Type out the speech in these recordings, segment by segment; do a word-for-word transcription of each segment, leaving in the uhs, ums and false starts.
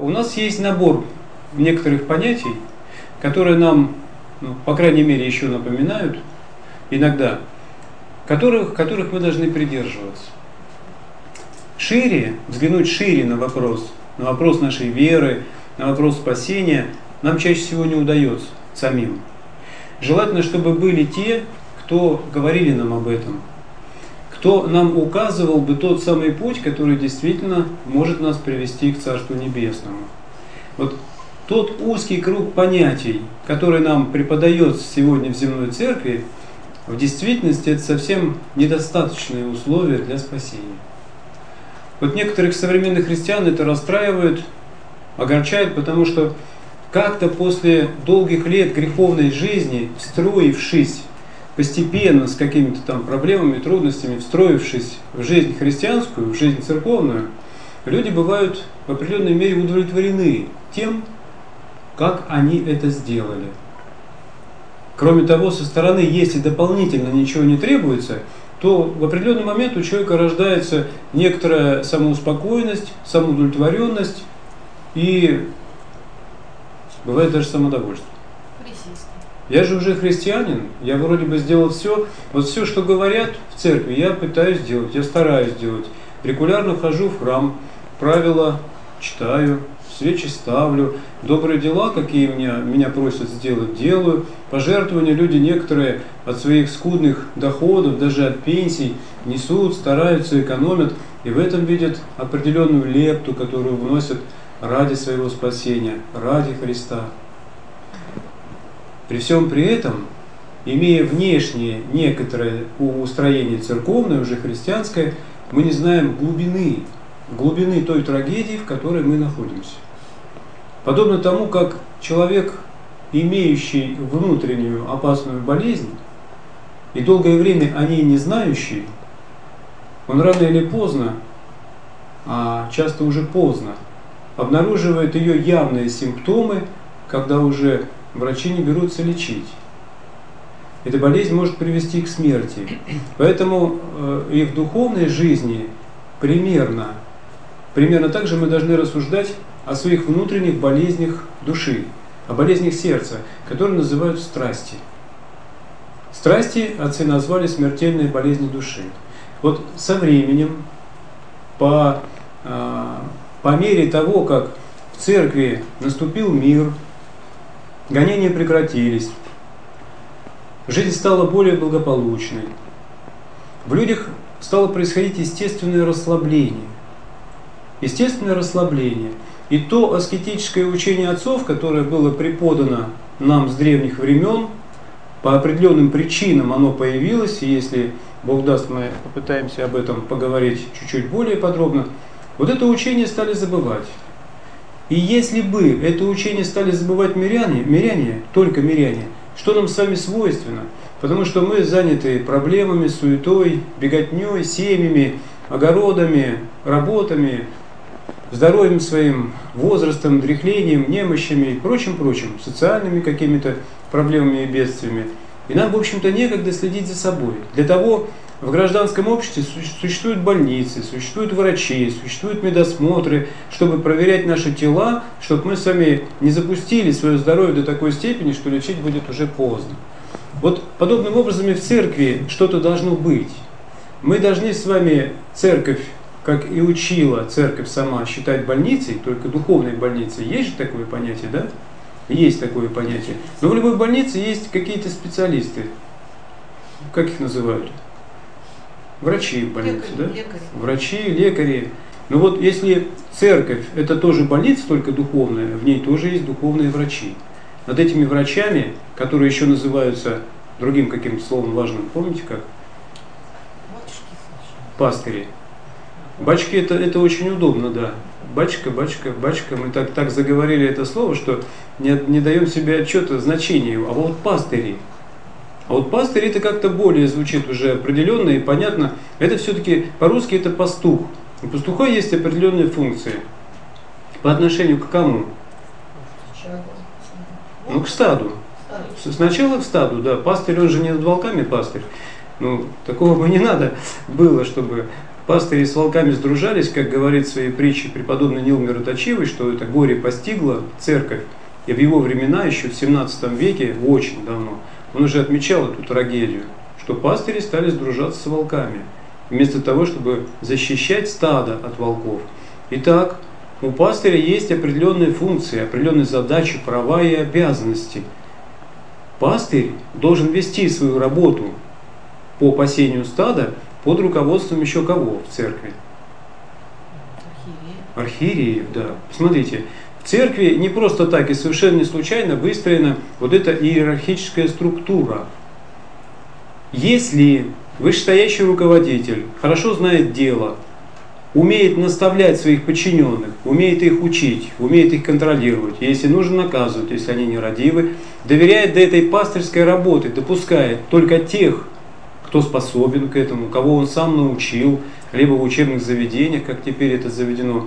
У нас есть набор некоторых понятий, которые нам, ну, по крайней мере, еще напоминают иногда, которых, которых мы должны придерживаться. Шире, взглянуть шире на вопрос, на вопрос нашей веры, на вопрос спасения, нам чаще всего не удается самим. Желательно, чтобы были те, кто говорили нам об этом, кто нам указывал бы тот самый путь, который действительно может нас привести к Царству Небесному. Вот тот узкий круг понятий, который нам преподается сегодня в земной церкви, в действительности это совсем недостаточные условия для спасения. Вот некоторых современных христиан это расстраивает, огорчает, потому что как-то после долгих лет греховной жизни, встроившись постепенно с какими-то там проблемами, трудностями, встроившись в жизнь христианскую, в жизнь церковную, люди бывают в определенной мере удовлетворены тем, как они это сделали. Кроме того, со стороны, если дополнительно ничего не требуется, то в определенный момент у человека рождается некоторая самоуспокоенность, самоудовлетворенность и бывает даже самодовольство. Я же уже христианин, я вроде бы сделал все, вот все, что говорят в церкви, я пытаюсь сделать, я стараюсь делать. Регулярно хожу в храм, правила читаю, свечи ставлю, добрые дела, какие меня, меня просят сделать, делаю. Пожертвования люди некоторые от своих скудных доходов, даже от пенсий, несут, стараются, экономят, и в этом видят определенную лепту, которую вносят ради своего спасения, ради Христа. При всем при этом, имея внешнее некоторое устроение церковное, уже христианское, мы не знаем глубины, глубины той трагедии, в которой мы находимся. Подобно тому, как человек, имеющий внутреннюю опасную болезнь и долгое время о ней не знающий, он рано или поздно, а часто уже поздно, обнаруживает ее явные симптомы, когда уже врачи не берутся лечить. Эта болезнь может привести к смерти. Поэтому э, и в духовной жизни примерно, примерно так же мы должны рассуждать о своих внутренних болезнях души, о болезнях сердца, которые называют страсти. Страсти отцы назвали смертельной болезнью души. Вот со временем, по, э, по мере того, как в церкви наступил мир, гонения прекратились, жизнь стала более благополучной, в людях стало происходить естественное расслабление. Естественное расслабление. И то аскетическое учение отцов, которое было преподано нам с древних времен, по определенным причинам оно появилось, и если Бог даст, мы попытаемся об этом поговорить чуть-чуть более подробно, вот это учение стали забывать. И если бы это учение стали забывать миряне, миряне, только миряне, что нам с вами свойственно? Потому что мы заняты проблемами, суетой, беготней, семьями, огородами, работами, здоровьем своим, возрастом, дряхлением, немощами и прочим-прочим, социальными какими-то проблемами и бедствиями. И нам, в общем-то, некогда следить за собой. Для того в гражданском обществе существуют больницы, существуют врачи, существуют медосмотры, чтобы проверять наши тела, чтобы мы с вами не запустили свое здоровье до такой степени, что лечить будет уже поздно. Вот подобным образом и в церкви что-то должно быть. Мы должны с вами церковь, как и учила церковь сама, считать больницей, только духовной больницей. Есть же такое понятие, да? Есть такое понятие. Но в любой больнице есть какие-то специалисты. Как их называют? Врачи в больнице, лекари, да? Лекари. Врачи, лекари. Но вот если церковь это тоже больница, только духовная, в ней тоже есть духовные врачи. Над этими врачами, которые еще называются другим каким-то словом важным, помните как? Пастыри. Бачки это, это очень удобно, да. Бачка, бачка, бачка. Мы так, так заговорили это слово, что не, не даем себе отчета значению. А вот пастыри. А вот пастырь это как-то более звучит уже определенно и понятно. Это все-таки по-русски это пастух. У пастуха есть определенные функции. По отношению к кому? Ну, к стаду. Сначала к стаду, да. Пастырь, он же не над волками пастырь. Ну, такого бы не надо было, чтобы пастыри с волками сдружались, как говорит в своей притче преподобный Нил Мироточивый, что это горе постигло церковь. И в его времена, еще в семнадцатом веке, очень давно, он уже отмечал эту трагедию, что пастыри стали сдружаться с волками, вместо того, чтобы защищать стадо от волков. Итак, у пастыря есть определенные функции, определенные задачи, права и обязанности. Пастырь должен вести свою работу по пасению стада под руководством еще кого в церкви? Архиереев, да. Посмотрите, в церкви не просто так и совершенно не случайно выстроена вот эта иерархическая структура. Если вышестоящий руководитель хорошо знает дело, умеет наставлять своих подчиненных, умеет их учить, умеет их контролировать, если нужно наказывать, если они нерадивы, доверяет до этой пастырской работы, допускает только тех, кто способен к этому, кого он сам научил, либо в учебных заведениях, как теперь это заведено,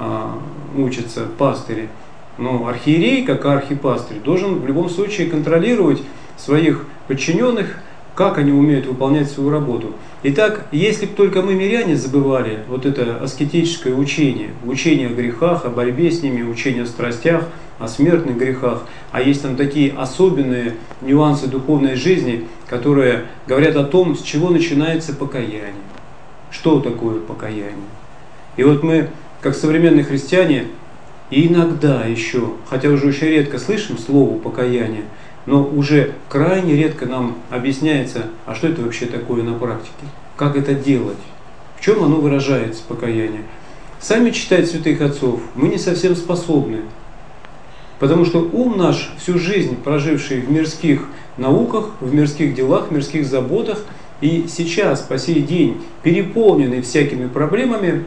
учатся пастыри. Но архиерей, как архипастырь, должен в любом случае контролировать своих подчиненных, как они умеют выполнять свою работу. Итак, если бы только мы, миряне, забывали вот это аскетическое учение, учение о грехах, о борьбе с ними, учение о страстях, о смертных грехах, а есть там такие особенные нюансы духовной жизни, которые говорят о том, с чего начинается покаяние. Что такое покаяние? И вот мы, как современные христиане, иногда еще, хотя уже очень редко слышим слово покаяние, но уже крайне редко нам объясняется, а что это вообще такое на практике, как это делать, в чем оно выражается, покаяние. Сами читать святых отцов мы не совсем способны, потому что ум наш, всю жизнь проживший в мирских науках, в мирских делах, в мирских заботах, и сейчас, по сей день, переполненный всякими проблемами,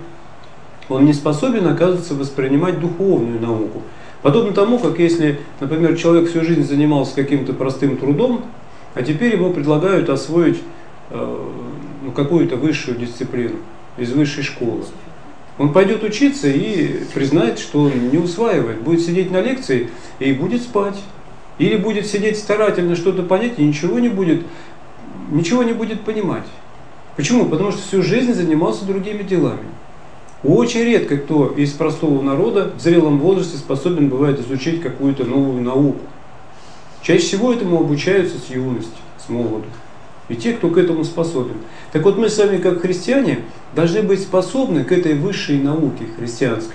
он не способен, оказывается, воспринимать духовную науку. Подобно тому, как если, например, человек всю жизнь занимался каким-то простым трудом, а теперь ему предлагают освоить э, ну, какую-то высшую дисциплину из высшей школы. Он пойдет учиться и признает, что он не усваивает, будет сидеть на лекции и будет спать. Или будет сидеть старательно что-то понять и ничего не будет, ничего не будет понимать. Почему? Потому что всю жизнь занимался другими делами. Очень редко кто из простого народа в зрелом возрасте способен бывает изучить какую-то новую науку. Чаще всего этому обучаются с юности, с молоду. И те, кто к этому способен. Так вот мы с вами, как христиане, должны быть способны к этой высшей науке христианской.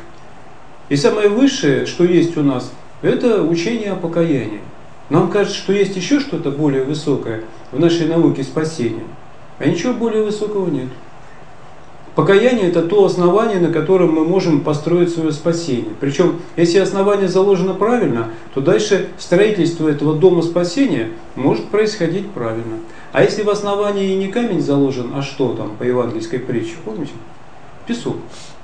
И самое высшее, что есть у нас, это учение о покаянии. Нам кажется, что есть еще что-то более высокое в нашей науке спасения. А ничего более высокого нет. Покаяние – это то основание, на котором мы можем построить свое спасение. Причем, если основание заложено правильно, то дальше строительство этого дома спасения может происходить правильно. А если в основании и не камень заложен, а что там по евангельской притче, помните? Песок.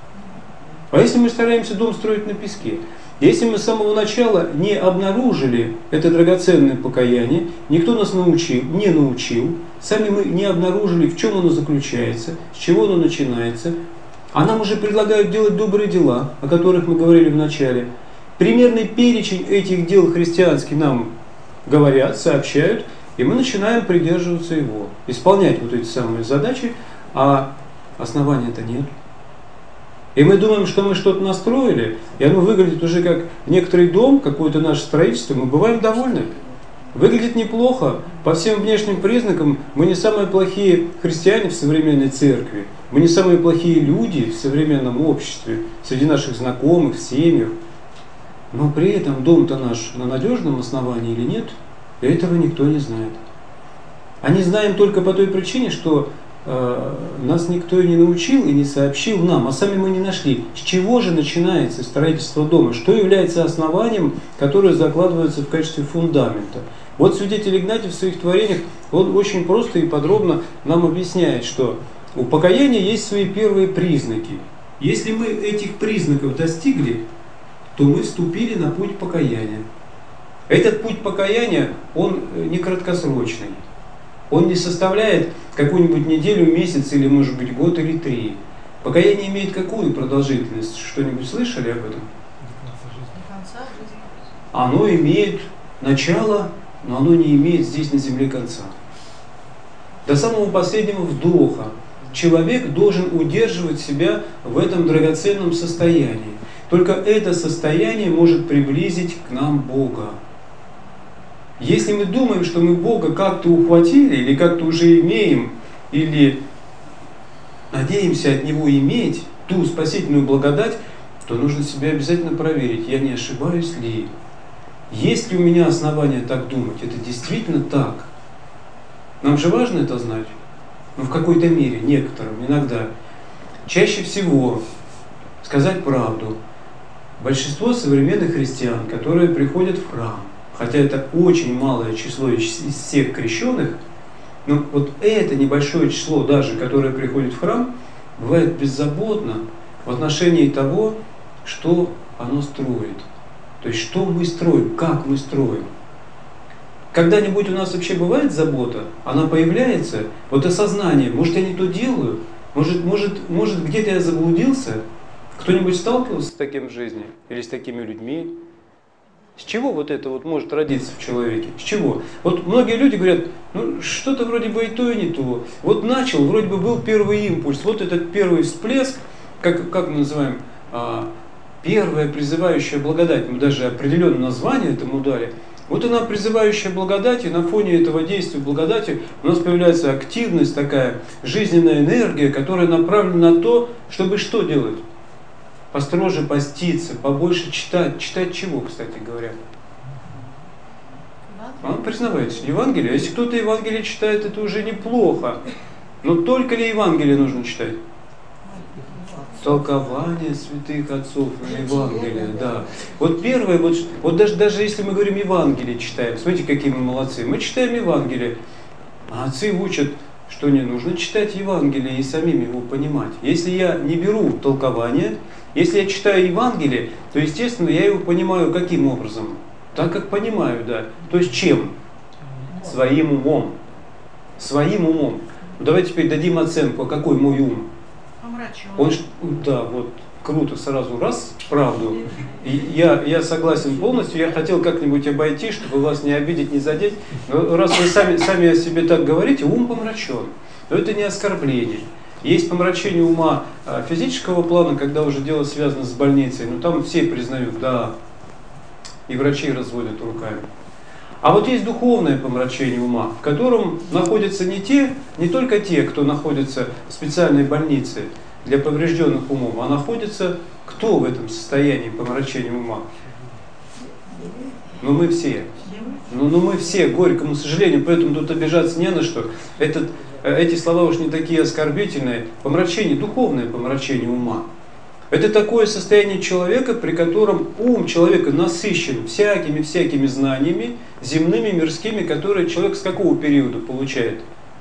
А если мы стараемся дом строить на песке? Если мы с самого начала не обнаружили это драгоценное покаяние, никто нас научил, не научил, сами мы не обнаружили, в чем оно заключается, с чего оно начинается, а нам уже предлагают делать добрые дела, о которых мы говорили в начале. Примерный перечень этих дел христианских нам говорят, сообщают, и мы начинаем придерживаться его, исполнять вот эти самые задачи, а основания-то нет. И мы думаем, что мы что-то настроили, и оно выглядит уже как некоторый дом, какое-то наше строительство, мы бываем довольны. Выглядит неплохо, по всем внешним признакам мы не самые плохие христиане в современной церкви, мы не самые плохие люди в современном обществе, среди наших знакомых, семьях. Но при этом дом-то наш на надежном основании или нет, этого никто не знает. А не знаем только по той причине, что нас никто и не научил и не сообщил нам, а сами мы не нашли, с чего же начинается строительство дома, что является основанием, которое закладывается в качестве фундамента. Вот святитель Игнатий в своих творениях, он очень просто и подробно нам объясняет, что у покаяния есть свои первые признаки. Если мы этих признаков достигли, то мы вступили на путь покаяния. Этот путь покаяния, он не краткосрочный. Он не составляет какую-нибудь неделю, месяц или, может быть, год или три. Покаяние имеет какую продолжительность? Что-нибудь слышали об этом? До конца жизни. Оно имеет начало, но оно не имеет здесь на земле конца. До самого последнего вдоха человек должен удерживать себя в этом драгоценном состоянии. Только это состояние может приблизить к нам Бога. Если мы думаем, что мы Бога как-то ухватили, или как-то уже имеем, или надеемся от Него иметь ту спасительную благодать, то нужно себя обязательно проверить, я не ошибаюсь ли. Есть ли у меня основания так думать? Это действительно так? Нам же важно это знать. Ну, в какой-то мере, некоторым, иногда. Чаще всего сказать правду. Большинство современных христиан, которые приходят в храм, хотя это очень малое число из всех крещенных, но вот это небольшое число даже, которое приходит в храм, бывает беззаботно в отношении того, что оно строит. То есть, что мы строим, как мы строим. Когда-нибудь у нас вообще бывает забота, она появляется, вот осознание, может, я не то делаю, может, может, может где-то я заблудился. Кто-нибудь сталкивался с таким в жизни или с такими людьми? С чего вот это вот может родиться в человеке? С чего? Вот многие люди говорят, ну что-то вроде бы и то, и не то. Вот начал, вроде бы был первый импульс, вот этот первый всплеск, как, как мы называем, а, первая призывающая благодать, мы даже определенное название этому дали. Вот она призывающая благодать, и на фоне этого действия благодати у нас появляется активность такая, жизненная энергия, которая направлена на то, чтобы что делать? Построже поститься, побольше читать. Читать чего, кстати говоря? А, признавайтесь, Евангелие. Если кто-то Евангелие читает, это уже неплохо. Но только ли Евангелие нужно читать? Толкование святых отцов на Евангелие, да. Вот первое, вот, вот даже, даже если мы говорим Евангелие читаем, смотрите, какие мы молодцы. Мы читаем Евангелие, а отцы учат, что не нужно читать Евангелие и самим его понимать. Если я не беру толкование, если я читаю Евангелие, то, естественно, я его понимаю каким образом? Так, как понимаю, да. То есть чем? Своим умом. Своим умом. Ну, давайте теперь дадим оценку, а какой мой ум? Он, да, вот, круто, сразу раз, правду. И я, я согласен полностью, я хотел как-нибудь обойти, чтобы вас не обидеть, не задеть. Но раз вы сами, сами о себе так говорите, ум помрачен. Но это не оскорбление. Есть помрачение ума физического плана, когда уже дело связано с больницей, но там все признают, да, и врачи разводят руками. А вот есть духовное помрачение ума, в котором находятся не те, не только те, кто находится в специальной больнице для поврежденных умов, а находится кто в этом состоянии помрачения ума? Ну мы все. Ну, ну мы все, к горькому сожалению, поэтому тут обижаться не на что. Этот, эти слова уж не такие оскорбительные. Помрачение, духовное помрачение ума. Это такое состояние человека, при котором ум человека насыщен всякими-всякими знаниями, земными, мирскими, которые человек с какого периода получает?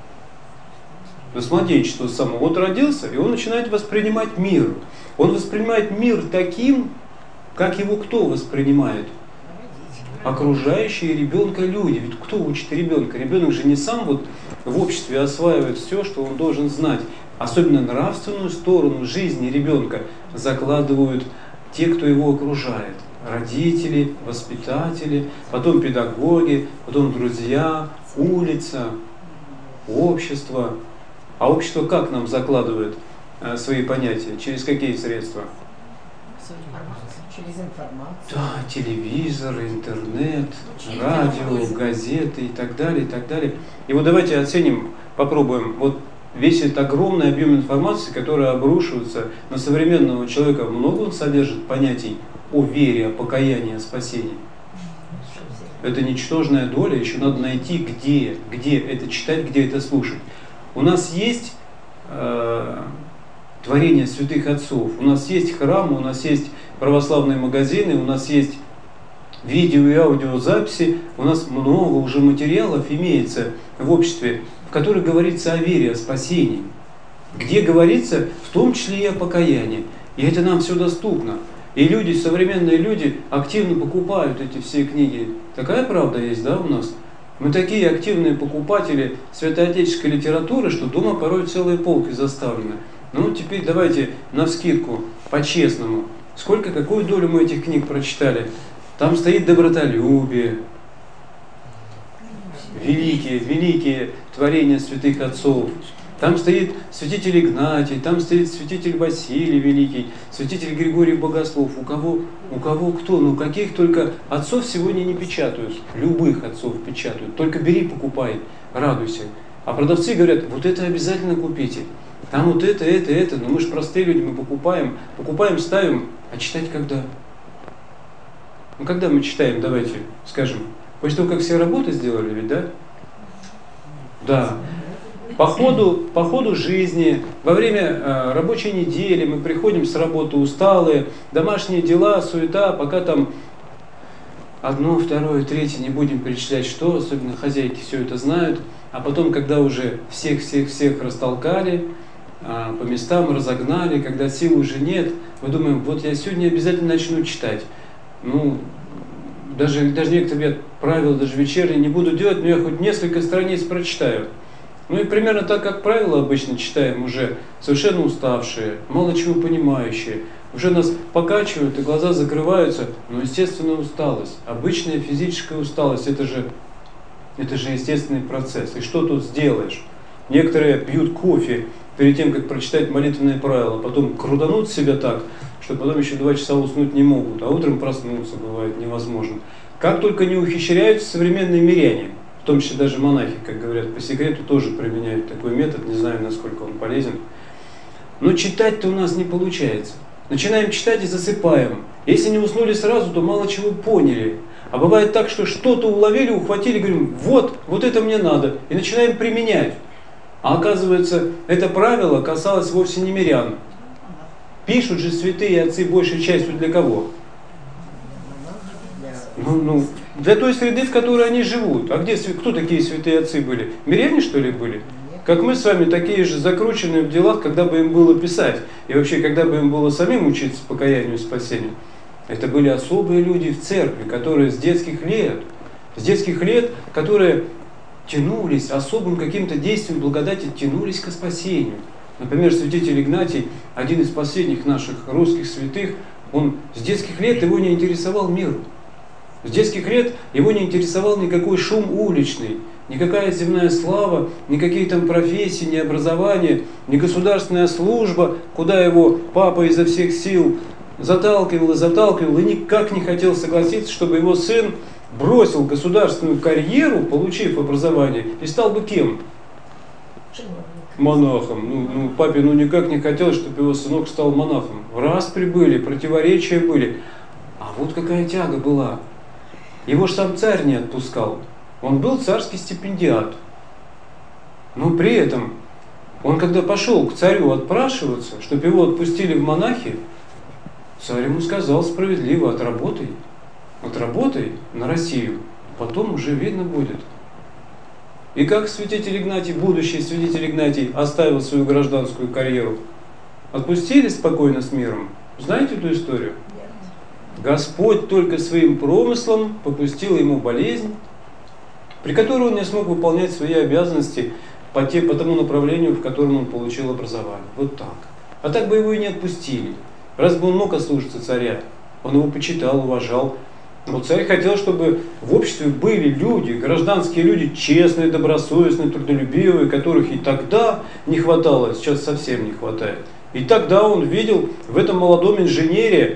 С младенчества самого. Вот родился, и он начинает воспринимать мир. Он воспринимает мир таким, как его кто воспринимает? Окружающие ребенка люди. Ведь кто учит ребенка? Ребенок же не сам вот в обществе осваивает все, что он должен знать. Особенно нравственную сторону жизни ребенка закладывают те, кто его окружает. Родители, воспитатели, потом педагоги, потом друзья, улица, общество. А общество как нам закладывает э, свои понятия? Через какие средства? Через информацию. Да, телевизор, интернет, радио, газеты и так далее, и так далее. И вот давайте оценим, попробуем. Вот весь этот огромный объем информации, который обрушивается на современного человека, много он содержит понятий о вере, о покаянии, о спасении. Это ничтожная доля, еще надо найти, где, где это читать, где это слушать. У нас есть э, творение святых отцов, у нас есть храмы, у нас есть православные магазины, у нас есть видео и аудиозаписи, у нас много уже материалов имеется в обществе, в которых говорится о вере, о спасении, где говорится в том числе и о покаянии. И это нам все доступно. И люди, современные люди активно покупают эти все книги. Такая правда есть, да, у нас? Мы такие активные покупатели святоотеческой литературы, что дома порой целые полки заставлены. Ну, теперь давайте навскидку, по-честному. Сколько, какую долю мы этих книг прочитали? Там стоит добротолюбие, великие, великие творения святых отцов. Там стоит святитель Игнатий, там стоит святитель Василий Великий, святитель Григорий Богослов. У кого, у кого кто, ну каких только отцов сегодня не печатают, любых отцов печатают. Только бери, покупай, радуйся. А продавцы говорят, вот это обязательно купите. Там вот это, это, это. Но мы же простые люди, мы покупаем, покупаем, ставим. А читать когда? Ну когда мы читаем, давайте скажем, после того, как все работы сделали, ведь, да? Да. По ходу, по ходу жизни, во время э, рабочей недели мы приходим с работы усталые, домашние дела, суета, пока там одно, второе, третье, не будем перечислять что, особенно хозяйки все это знают, а потом, когда уже всех-всех-всех растолкали, э, по местам разогнали, когда сил уже нет, мы думаем, вот я сегодня обязательно начну читать. Ну, даже, даже некоторые говорят, правила даже вечерние не буду делать, но я хоть несколько страниц прочитаю. Ну и примерно так, как правило, обычно читаем уже совершенно уставшие, мало чего понимающие. Уже нас покачивают и глаза закрываются, но естественная усталость, обычная физическая усталость, это же, это же естественный процесс. И что тут сделаешь? Некоторые пьют кофе перед тем, как прочитать молитвенные правила, потом крутанут себя так, что потом еще два часа уснуть не могут, а утром проснуться бывает невозможно. Как только не ухищряются современные миряне, в том числе даже монахи, как говорят по секрету, тоже применяют такой метод, не знаю, насколько он полезен. Но читать-то у нас не получается. Начинаем читать и засыпаем. Если не уснули сразу, то мало чего поняли. А бывает так, что что-то уловили, ухватили, говорим, вот, вот это мне надо, и начинаем применять. А оказывается, это правило касалось вовсе не мирян. Пишут же святые отцы большей частью для кого? Ну, ну, для той среды, в которой они живут. А где, кто такие святые отцы были? Миряне, что ли, были? Как мы с вами, такие же закрученные в делах, когда бы им было писать. И вообще, когда бы им было самим учиться покаянию и спасению. Это были особые люди в церкви, которые с детских лет, с детских лет, которые тянулись, особым каким-то действием благодати тянулись к спасению. Например, святитель Игнатий, один из последних наших русских святых, он с детских лет его не интересовал мир. С детских лет его не интересовал никакой шум уличный, никакая земная слава, никакие там профессии, ни образование, ни государственная служба, куда его папа изо всех сил заталкивал и заталкивал, и никак не хотел согласиться, чтобы его сын бросил государственную карьеру, получив образование, и стал бы кем? Монахом. Ну, ну, папе ну никак не хотелось, чтобы его сынок стал монахом. Распри были, противоречия были. А вот какая тяга была. Его ж сам царь не отпускал. Он был царский стипендиат. Но при этом, он когда пошел к царю отпрашиваться, чтобы его отпустили в монахи, царь ему сказал справедливо, отработай. Отработай на Россию, потом уже видно будет. И как святитель Игнатий, будущий святитель Игнатий, оставил свою гражданскую карьеру? Отпустили спокойно с миром? Знаете эту историю? Господь только своим промыслом попустил ему болезнь, при которой он не смог выполнять свои обязанности по, те, по тому направлению, в котором он получил образование. Вот так. А так бы его и не отпустили. Раз бы он мог ослушаться царя, он его почитал, уважал. Но царь хотел, чтобы в обществе были люди, гражданские люди, честные, добросовестные, трудолюбивые, которых и тогда не хватало, сейчас совсем не хватает. И тогда он видел в этом молодом инженере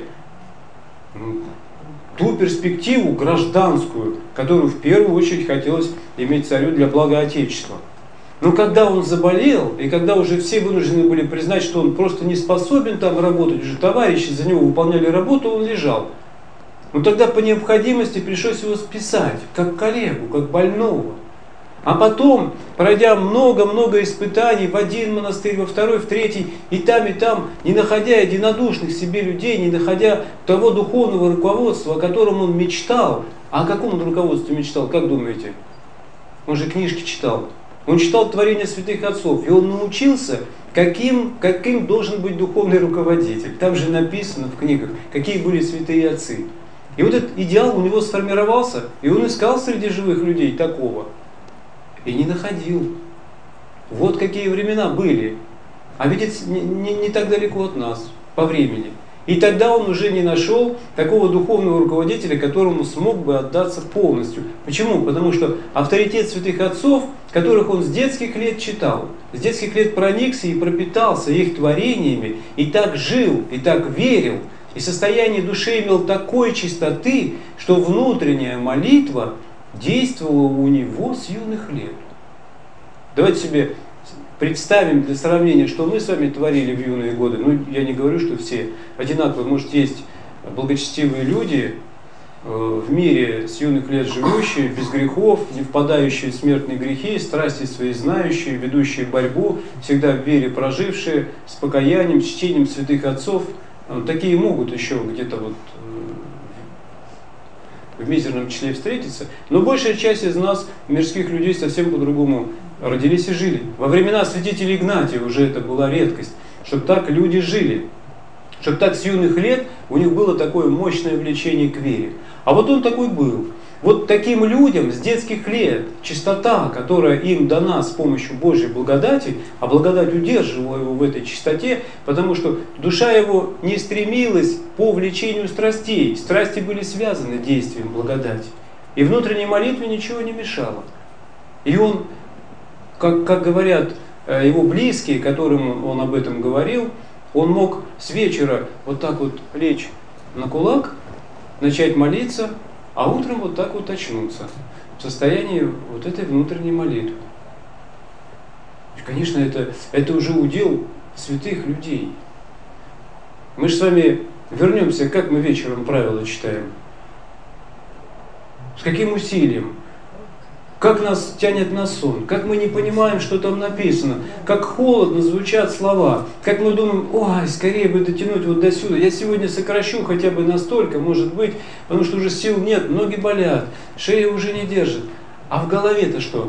ту перспективу гражданскую, которую в первую очередь хотелось иметь царю для блага Отечества. Но когда он заболел, и когда уже все вынуждены были признать, что он просто не способен там работать, уже товарищи за него выполняли работу, он лежал. Но тогда по необходимости пришлось его списать, как коллегу, как больного. А потом, пройдя много-много испытаний в один монастырь, во второй, в третий, и там, и там, не находя единодушных себе людей, не находя того духовного руководства, о котором он мечтал. А о каком он руководстве мечтал, как думаете? Он же книжки читал. Он читал творения святых отцов, и он научился, каким, каким должен быть духовный руководитель. Там же написано в книгах, какие были святые отцы. И вот этот идеал у него сформировался, и он искал среди живых людей такого. И не находил. Вот какие времена были. А ведь это не, не, не так далеко от нас, по времени. И тогда он уже не нашел такого духовного руководителя, которому смог бы отдаться полностью. Почему? Потому что авторитет святых отцов, которых он с детских лет читал, с детских лет проникся и пропитался их творениями, и так жил, и так верил, и состояние души имел такой чистоты, что внутренняя молитва действовала у него с юных лет. Давайте себе представим для сравнения, что мы с вами творили в юные годы. Ну, я не говорю, что все одинаковые. Может, есть благочестивые люди э, в мире с юных лет живущие, без грехов, не впадающие в смертные грехи, страсти свои знающие, ведущие борьбу, всегда в вере прожившие, с покаянием, с чтением святых отцов. Э, такие могут еще где-то вот э, в мизерном числе встретиться. Но большая часть из нас, мирских людей, совсем по-другому родились и жили. Во времена святителя Игнатия уже это была редкость, чтобы так люди жили, чтобы так с юных лет у них было такое мощное влечение к вере. А вот он такой был. Вот таким людям с детских лет чистота, которая им дана с помощью Божьей благодати, а благодать удерживала его в этой чистоте, потому что душа его не стремилась по влечению страстей. Страсти были связаны действием благодати. И внутренней молитве ничего не мешало. И он, Как, как говорят его близкие, которым он об этом говорил, он мог с вечера вот так вот лечь на кулак, начать молиться, а утром вот так вот очнуться в состоянии вот этой внутренней молитвы. И, конечно, это, это уже удел святых людей. Мы же с вами вернемся, как мы вечером правила читаем. С каким усилием. Как нас тянет на сон, как мы не понимаем, что там написано, как холодно звучат слова, как мы думаем, ой, скорее бы дотянуть вот до сюда, я сегодня сокращу хотя бы настолько, может быть, потому что уже сил нет, ноги болят, шея уже не держит. А в голове-то что?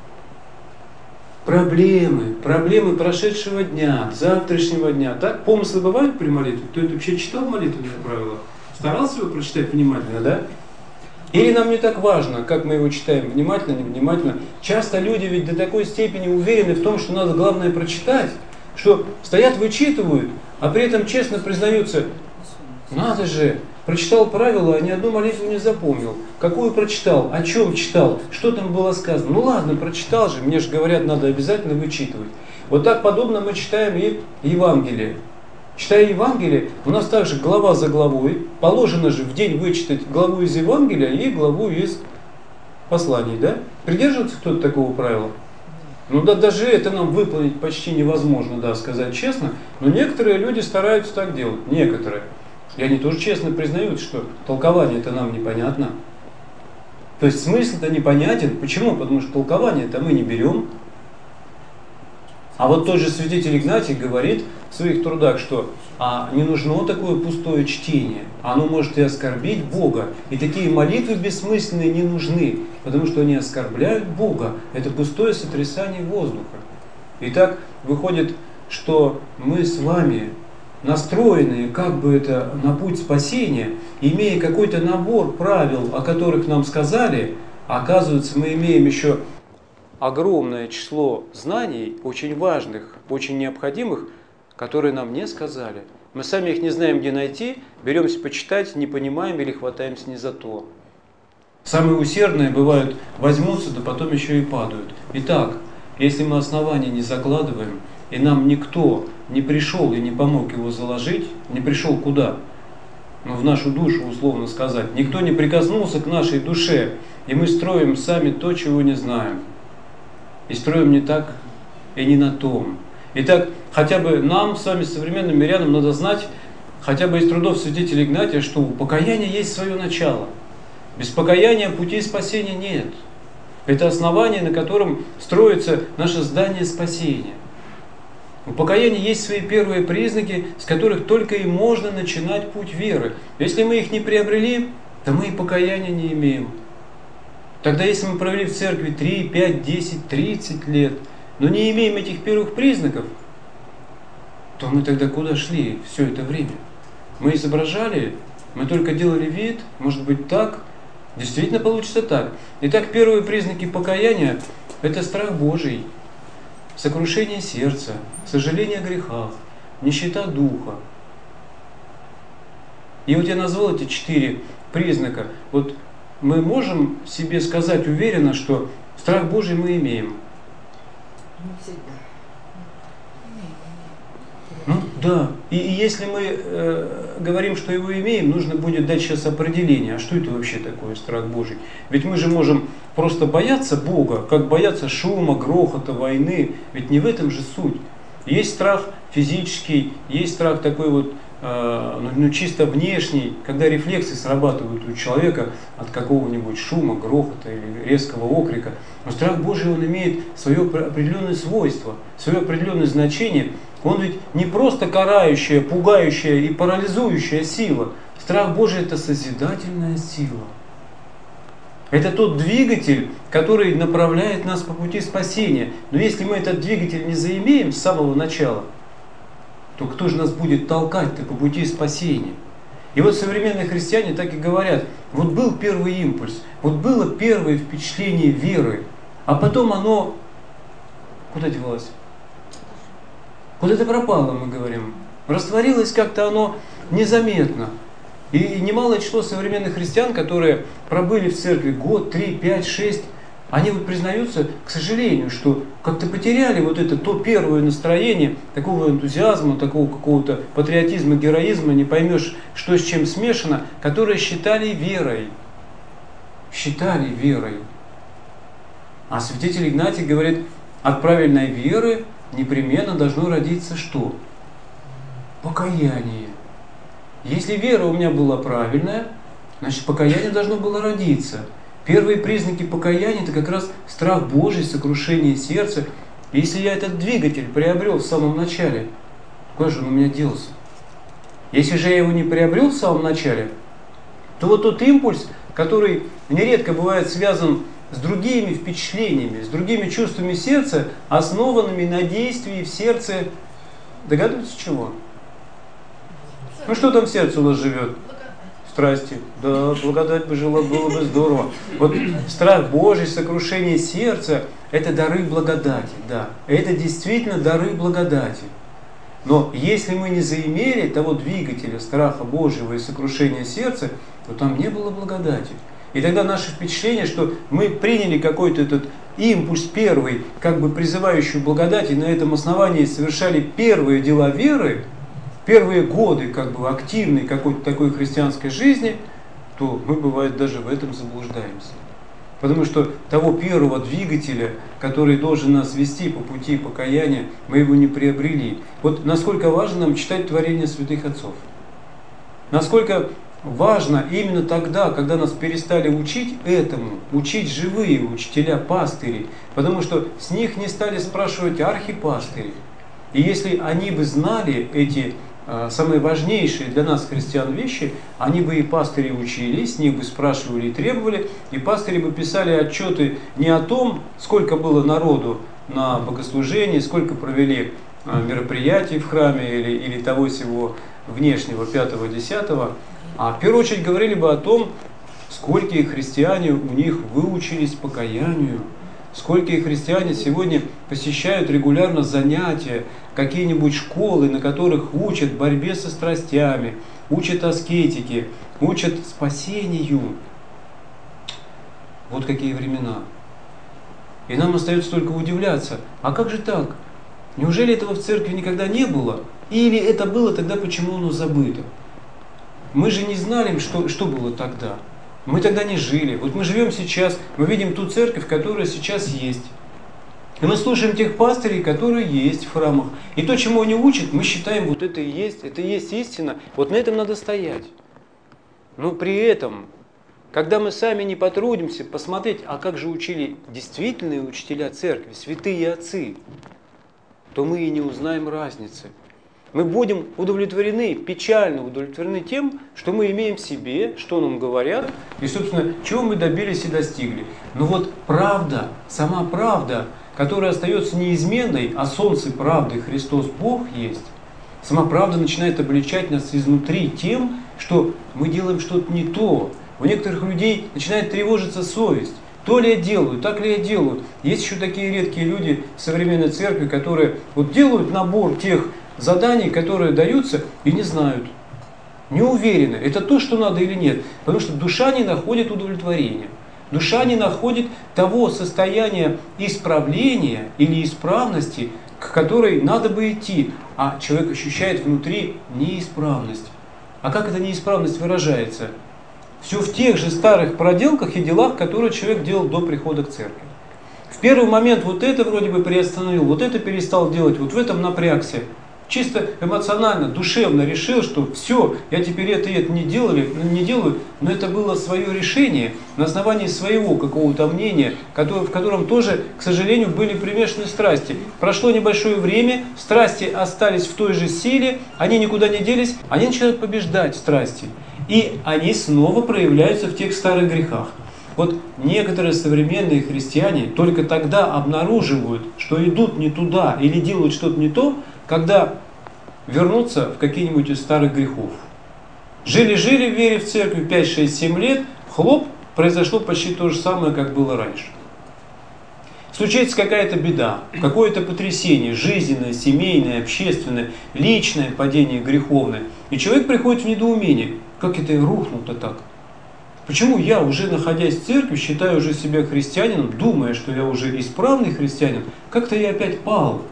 Проблемы, проблемы прошедшего дня, завтрашнего дня. Так, помыслы бывают при молитве? Кто это вообще читал молитвенное правило? Старался его прочитать внимательно, да? Или нам не так важно, как мы его читаем, внимательно, невнимательно. Часто люди ведь до такой степени уверены в том, что надо главное прочитать, что стоят, вычитывают, а при этом честно признаются, надо же, прочитал правила, а ни одну молитву не запомнил. Какую прочитал, о чем читал, что там было сказано. Ну ладно, прочитал же, мне же говорят, надо обязательно вычитывать. Вот так подобно мы читаем и Евангелие. Читая Евангелие, у нас также глава за главой, положено же в день вычитать главу из Евангелия и главу из посланий, да? Придерживается кто-то такого правила? Ну да, даже это нам выполнить почти невозможно, да, сказать честно, но некоторые люди стараются так делать, некоторые. И они тоже честно признают, что толкование-то нам непонятно. То есть смысл-то непонятен. Почему? Потому что толкование-то мы не берем. А вот тот же святитель Игнатий говорит в своих трудах, что а, не нужно такое пустое чтение. Оно может и оскорбить Бога. И такие молитвы бессмысленные не нужны, потому что они оскорбляют Бога. Это пустое сотрясание воздуха. Итак, выходит, что мы с вами настроенные как бы это на путь спасения, имея какой-то набор правил, о которых нам сказали, а оказывается, мы имеем еще огромное число знаний, очень важных, очень необходимых, которые нам не сказали. Мы сами их не знаем, где найти, беремся почитать, не понимаем или хватаемся не за то. Самые усердные бывают, возьмутся, да потом еще и падают. Итак, если мы основания не закладываем, и нам никто не пришел и не помог его заложить, не пришел куда? Ну, в нашу душу, условно сказать. Никто не прикоснулся к нашей душе, и мы строим сами то, чего не знаем. И строим не так и не на том. Итак, хотя бы нам, с вами, современным мирянам, надо знать, хотя бы из трудов святителя Игнатия, что у покаяния есть свое начало. Без покаяния пути спасения нет. Это основание, на котором строится наше здание спасения. У покаяния есть свои первые признаки, с которых только и можно начинать путь веры. Если мы их не приобрели, то мы и покаяния не имеем. Тогда если мы провели в церкви три, пять, десять, тридцать лет, но не имеем этих первых признаков, то мы тогда куда шли все это время? Мы изображали, мы только делали вид, может быть так, действительно получится так. Итак, первые признаки покаяния – это страх Божий, сокрушение сердца, сожаление о грехах, нищета духа. И вот я назвал эти четыре признака. Вот мы можем себе сказать уверенно, что страх Божий мы имеем. Не всегда. Ну, да. И, и если мы э, говорим, что его имеем, нужно будет дать сейчас определение. А что это вообще такое страх Божий? Ведь мы же можем просто бояться Бога, как бояться шума, грохота, войны. Ведь не в этом же суть. Есть страх физический, есть страх такой вот, э, ну, чисто внешний, когда рефлексы срабатывают у человека от какого-нибудь шума, грохота или резкого окрика. Но страх Божий, он имеет свое определенное свойство, свое определенное значение. Он ведь не просто карающая, пугающая и парализующая сила. Страх Божий – это созидательная сила. Это тот двигатель, который направляет нас по пути спасения. Но если мы этот двигатель не заимеем с самого начала, то кто же нас будет толкать-то по пути спасения? И вот современные христиане так и говорят, вот был первый импульс, вот было первое впечатление веры, а потом оно куда девалось? Куда-то пропало, мы говорим. Растворилось как-то оно незаметно. И немалое число современных христиан, которые пробыли в церкви год, три, пять, шесть, они вот признаются, к сожалению, что как-то потеряли вот это то первое настроение, такого энтузиазма, такого какого-то патриотизма, героизма, не поймешь, что с чем смешано, которые считали верой. Считали верой. А святитель Игнатий говорит, от правильной веры непременно должно родиться что? Покаяние. Если вера у меня была правильная, значит покаяние должно было родиться. Первые признаки покаяния – это как раз страх Божий, сокрушение сердца. И если я этот двигатель приобрел в самом начале, куда же он у меня делся? Если же я его не приобрел в самом начале, то вот тот импульс, который нередко бывает связан с другими впечатлениями, с другими чувствами сердца, основанными на действии в сердце, догадываетесь чего? Ну что там в сердце у вас живет? Страсти. Да, благодать бы жила, было бы здорово. Вот страх Божий, сокрушение сердца – это дары благодати. Да, это действительно дары благодати. Но если мы не заимели того двигателя страха Божьего и сокрушения сердца, то там не было благодати. И тогда наше впечатление, что мы приняли какой-то этот импульс первый, как бы призывающий благодать, и на этом основании совершали первые дела веры, первые годы как бы активной какой-то такой христианской жизни, то мы, бывает, даже в этом заблуждаемся. Потому что того первого двигателя, который должен нас вести по пути покаяния, мы его не приобрели. Вот насколько важно нам читать творения святых отцов. Насколько важно именно тогда, когда нас перестали учить этому, учить живые учителя, пастыри, потому что с них не стали спрашивать архипастыри. И если они бы знали эти самые важнейшие для нас, христиан, вещи, они бы и пастыри учили, с них бы спрашивали и требовали, и пастыри бы писали отчеты не о том, сколько было народу на богослужении, сколько провели мероприятий в храме или, или того сего внешнего, пятого, десятого, а в первую очередь говорили бы о том, сколько христиане у них выучились покаянию, сколько христиане сегодня посещают регулярно занятия, какие-нибудь школы, на которых учат борьбе со страстями, учат аскетике, учат спасению. Вот какие времена. И нам остается только удивляться, а как же так? Неужели этого в церкви никогда не было? Или это было тогда, почему оно забыто? Мы же не знали, что, что было тогда. Мы тогда не жили. Вот мы живем сейчас, мы видим ту церковь, которая сейчас есть. И мы слушаем тех пастырей, которые есть в храмах. И то, чему они учат, мы считаем, вот это и есть, это и есть истина. Вот на этом надо стоять. Но при этом, когда мы сами не потрудимся посмотреть, а как же учили действительные учителя церкви, святые отцы, то мы и не узнаем разницы. Мы будем удовлетворены, печально удовлетворены тем, что мы имеем в себе, что нам говорят, и, собственно, чего мы добились и достигли. Но вот правда, сама правда, которая остается неизменной, а солнце правды Христос Бог есть, сама правда начинает обличать нас изнутри тем, что мы делаем что-то не то. У некоторых людей начинает тревожиться совесть. То ли я делаю, так ли я делаю. Есть еще такие редкие люди в современной церкви, которые вот делают набор тех заданий, которые даются, и не знают, Не уверены, это то, что надо или нет. Потому что душа не находит удовлетворения. Душа не находит того состояния исправления или исправности, к которой надо бы идти. А человек ощущает внутри неисправность. А как эта неисправность выражается? Все в тех же старых проделках и делах, которые человек делал до прихода к церкви. В первый момент вот это вроде бы приостановил, вот это перестал делать, вот в этом напрягся. Чисто эмоционально, душевно решил, что все, я теперь это и это не, делали, не делаю, но это было свое решение на основании своего какого-то мнения, который, в котором тоже, к сожалению, были примешаны страсти. Прошло небольшое время, страсти остались в той же силе, они никуда не делись, они начинают побеждать страсти. И они снова проявляются в тех старых грехах. Вот некоторые современные христиане только тогда обнаруживают, что идут не туда или делают что-то не то, когда вернутся в какие-нибудь из старых грехов. Жили-жили в вере в церковь пять, шесть, семь лет, хлоп, произошло почти то же самое, как было раньше. Случается какая-то беда, какое-то потрясение, жизненное, семейное, общественное, личное падение греховное. И человек приходит в недоумение. Как это рухнул-то так? Почему я, уже находясь в церкви, считаю уже себя христианином, думая, что я уже исправный христианин, как-то я опять пал.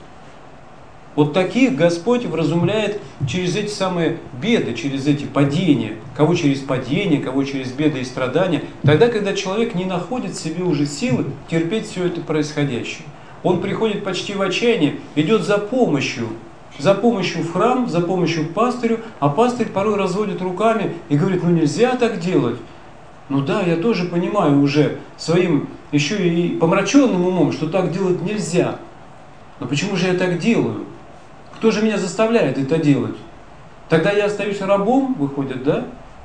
Вот таких Господь вразумляет через эти самые беды, через эти падения. Кого через падения, кого через беды и страдания. Тогда, когда человек не находит в себе уже силы терпеть все это происходящее. Он приходит почти в отчаяние, идет за помощью. За помощью в храм, за помощью к пастырю, а пастырь порой разводит руками и говорит, ну нельзя так делать. Ну да, я тоже понимаю уже своим еще и помраченным умом, что так делать нельзя. Но почему же я так делаю? Кто же меня заставляет это делать? Тогда я остаюсь рабом, выходит, да?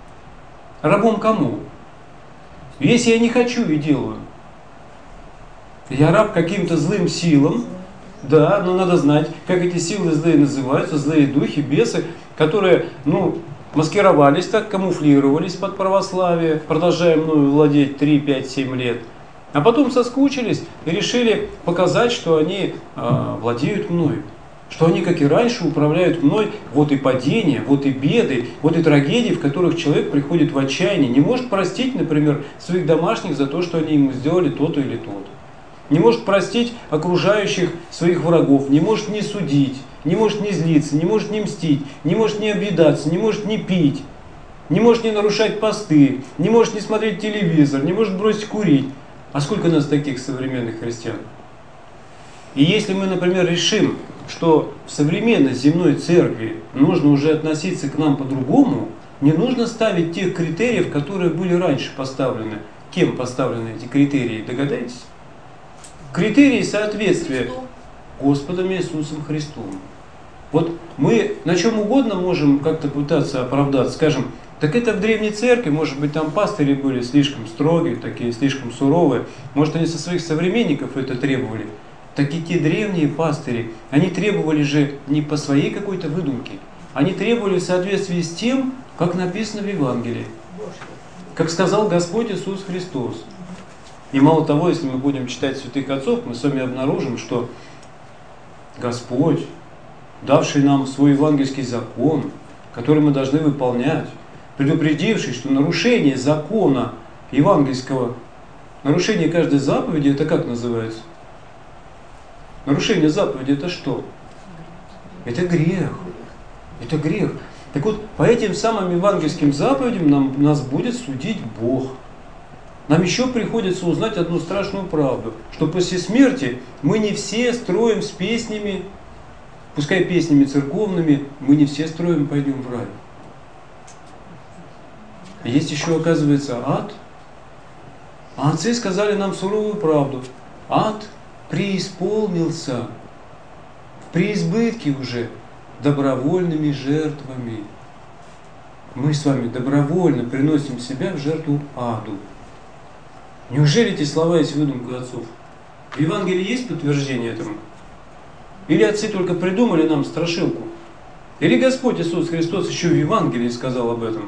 Рабом кому? Если я не хочу и делаю. Я раб каким-то злым силам, да, но надо знать, как эти силы злые называются, злые духи, бесы, которые, ну, маскировались так, камуфлировались под православие, продолжая мною владеть три, пять, семь лет. А потом соскучились и решили показать, что они э, владеют мной. Что они, как и раньше, управляют мной. Вот и падения, вот и беды, вот и трагедии, в которых человек приходит в отчаяние. Не может простить, например, своих домашних за то, что они ему сделали то-то или то-то. Не может простить окружающих своих врагов, не может не судить, не может не злиться, не может не мстить, не может не объедаться, не может не пить, не может не нарушать посты, не может не смотреть телевизор, не может бросить курить. А сколько у нас таких современных христиан? И если мы, например, решим, что в современной земной церкви нужно уже относиться к нам по-другому, не нужно ставить тех критериев, которые были раньше поставлены. Кем поставлены эти критерии, догадаетесь? Критерии соответствия Господом Иисусом Христом. Вот мы на чем угодно можем как-то пытаться оправдаться, скажем, так это в древней церкви, может быть, там пастыри были слишком строгие, такие слишком суровые, может, они со своих современников это требовали. Так и те древние пастыри, они требовали же не по своей какой-то выдумке, они требовали в соответствии с тем, как написано в Евангелии, как сказал Господь Иисус Христос. И мало того, если мы будем читать святых отцов, мы с вами обнаружим, что Господь, давший нам свой евангельский закон, который мы должны выполнять, предупредивший, что нарушение закона евангельского, нарушение каждой заповеди, это как называется? Нарушение заповеди это что? Это грех. Это грех. Так вот, по этим самым евангельским заповедям нам, нас будет судить Бог. Нам еще приходится узнать одну страшную правду, что после смерти мы не все строим с песнями, пускай песнями церковными, мы не все строим, пойдем в рай. Есть еще, оказывается, ад. А отцы сказали нам суровую правду. Ад преисполнился в преизбытке уже добровольными жертвами. Мы с вами добровольно приносим себя в жертву аду. Неужели эти слова есть выдумка отцов? В Евангелии есть подтверждение этому? Или отцы только придумали нам страшилку? Или Господь Иисус Христос еще в Евангелии сказал об этом?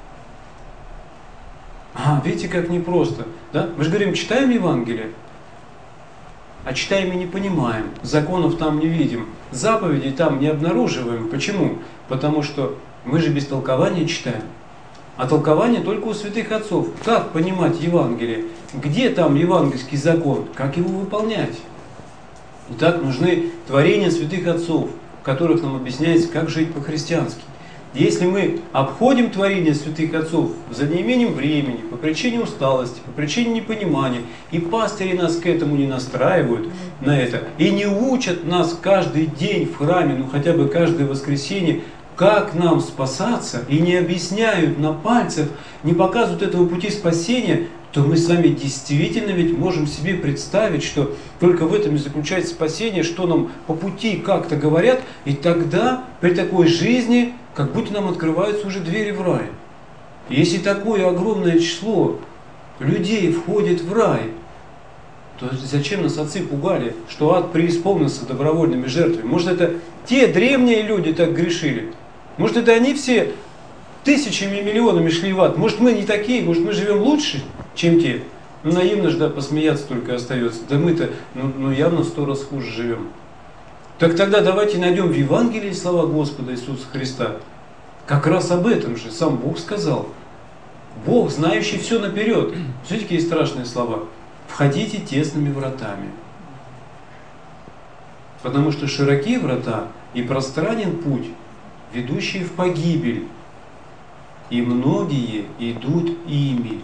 А, видите, как непросто. Да? Мы же говорим, читаем Евангелие, а читаем и не понимаем. Законов там не видим. Заповедей там не обнаруживаем. Почему? Потому что Мы же без толкования читаем. А толкование только у святых отцов. Как понимать Евангелие? Где там евангельский закон? Как его выполнять? Итак, нужны творения святых отцов, в которых нам объясняется, как жить по-христиански. Если мы обходим творения святых отцов за неимением времени, по причине усталости, по причине непонимания, и пастыри нас к этому не настраивают на это, и не учат нас каждый день в храме, ну хотя бы каждое воскресенье, как нам спасаться, и не объясняют на пальцах, не показывают этого пути спасения, то мы с вами действительно ведь можем себе представить, что только в этом и заключается спасение, что нам по пути как-то говорят, и тогда при такой жизни как будто нам открываются уже двери в рай. Если такое огромное число людей входит в рай, то зачем нас отцы пугали, что ад преисполнился добровольными жертвами? Может, это те древние люди так грешили? Может, это они все тысячами и миллионами шли в ад? Может, мы не такие? Может, мы живем лучше, чем те? Ну, наивно же, да, посмеяться только остается. Да мы-то, ну, ну явно в сто раз хуже живем. Так тогда давайте найдем в Евангелии слова Господа Иисуса Христа. Как раз об этом же сам Бог сказал. Бог, знающий все наперед. Смотрите, какие страшные слова. Входите тесными вратами. Потому что широки врата и пространен путь, ведущий в погибель, и многие идут ими.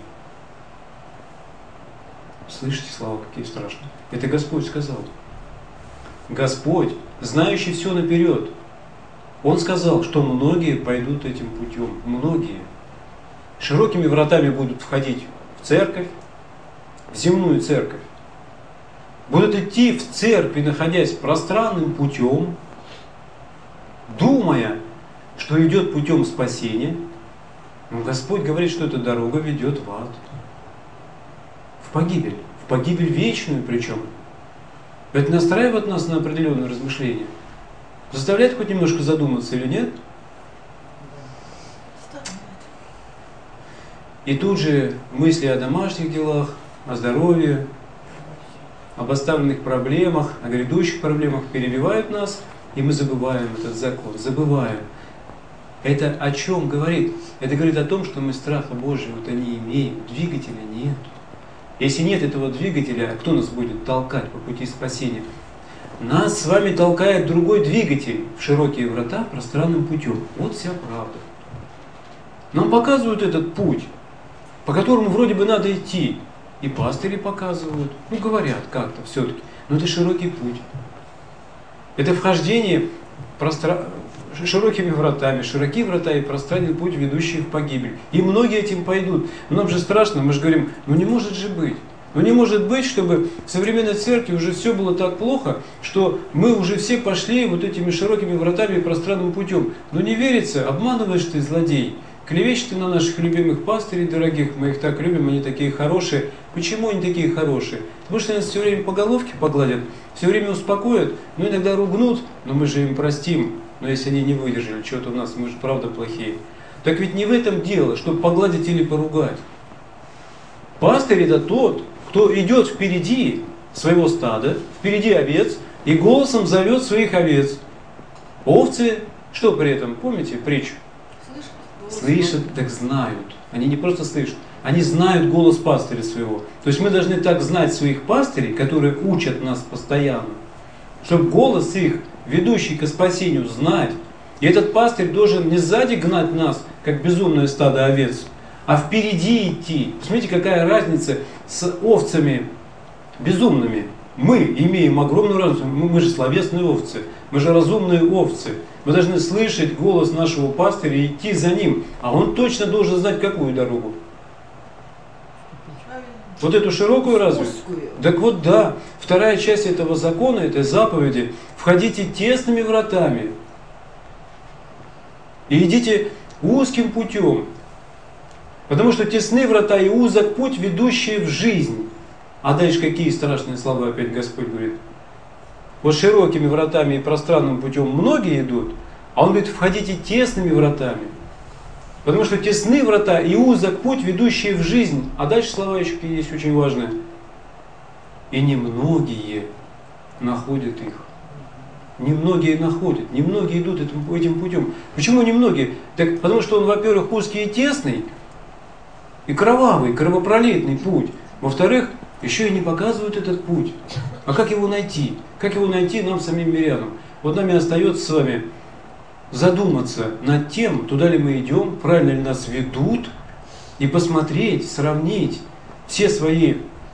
Слышите слова, какие страшные? Это Господь сказал. Господь, знающий все наперед, Он сказал, что многие пойдут этим путем. Многие. Широкими вратами будут входить в церковь, в земную церковь. Будут идти в церкви, находясь пространным путем, думая, что идет путем спасения. Но Господь говорит, что эта дорога ведет в ад. В погибель. В погибель вечную причем. Это настраивает нас на определенные размышления. Заставляет хоть немножко задуматься или нет? И тут же мысли о домашних делах, о здоровье, об оставленных проблемах, о грядущих проблемах перебивают нас, и мы забываем этот закон, забываем. Это о чем говорит? Это говорит о том, что мы страха Божьего-то не имеем, двигателя нет. Если нет этого двигателя, кто нас будет толкать по пути спасения? Нас с вами толкает другой двигатель в широкие врата пространным путем. Вот вся правда. Нам показывают этот путь, по которому вроде бы надо идти. И пастыри показывают, ну говорят как-то все-таки. Но это широкий путь. Это вхождение простра... широкими вратами, широкие врата и пространный путь, ведущий в погибель. И многие этим пойдут. Но нам же страшно, мы же говорим, ну не может же быть. Ну не может быть, чтобы в современной церкви уже все было так плохо, что мы уже все пошли вот этими широкими вратами и пространным путем. Но не верится, обманываешь ты, злодей. Клевещешь ты на наших любимых пастырей дорогих, мы их так любим, они такие хорошие. Почему они такие хорошие? Потому что они нас все время по головке погладят, все время успокоят, ну иногда ругнут, но мы же им простим. Но если они не выдержали, что-то у нас, мы же правда плохие. Так ведь не в этом дело, чтобы погладить или поругать. Пастырь это тот, кто идет впереди своего стада, впереди овец, и голосом зовет своих овец. Овцы, что при этом, помните притчу? Слышат, так знают. Они не просто слышат, они знают голос пастыря своего. То есть мы должны так знать своих пастырей, которые учат нас постоянно, чтобы голос их, ведущий к спасению, знать. И этот пастырь должен не сзади гнать нас, как безумное стадо овец, а впереди идти. Смотрите, какая разница с овцами безумными. Мы имеем огромную разницу. Мы, мы же словесные овцы, мы же разумные овцы. Мы должны слышать голос нашего пастыря и идти за ним. А он точно должен знать, какую дорогу. Вот эту широкую разве? Так вот да, вторая часть этого закона, этой заповеди, входите тесными вратами и идите узким путем. Потому что тесны врата и узок путь, ведущий в жизнь. А дальше какие страшные слова опять Господь говорит. Вот широкими вратами и пространным путем многие идут, а Он говорит, входите тесными вратами. Потому что тесны врата и узок путь, ведущий в жизнь. А дальше слова еще какие есть очень важные. И немногие находят их. немногие находят, немногие идут этим, этим путем. Почему немногие? Так, потому что он, во-первых, узкий и тесный, и кровавый, кровопролитный путь. Во-вторых, еще и не показывают этот путь. А как его найти? Как его найти нам, самим мирянам? Вот нам и остается с вами задуматься над тем, туда ли мы идем, правильно ли нас ведут, и посмотреть, сравнить все свои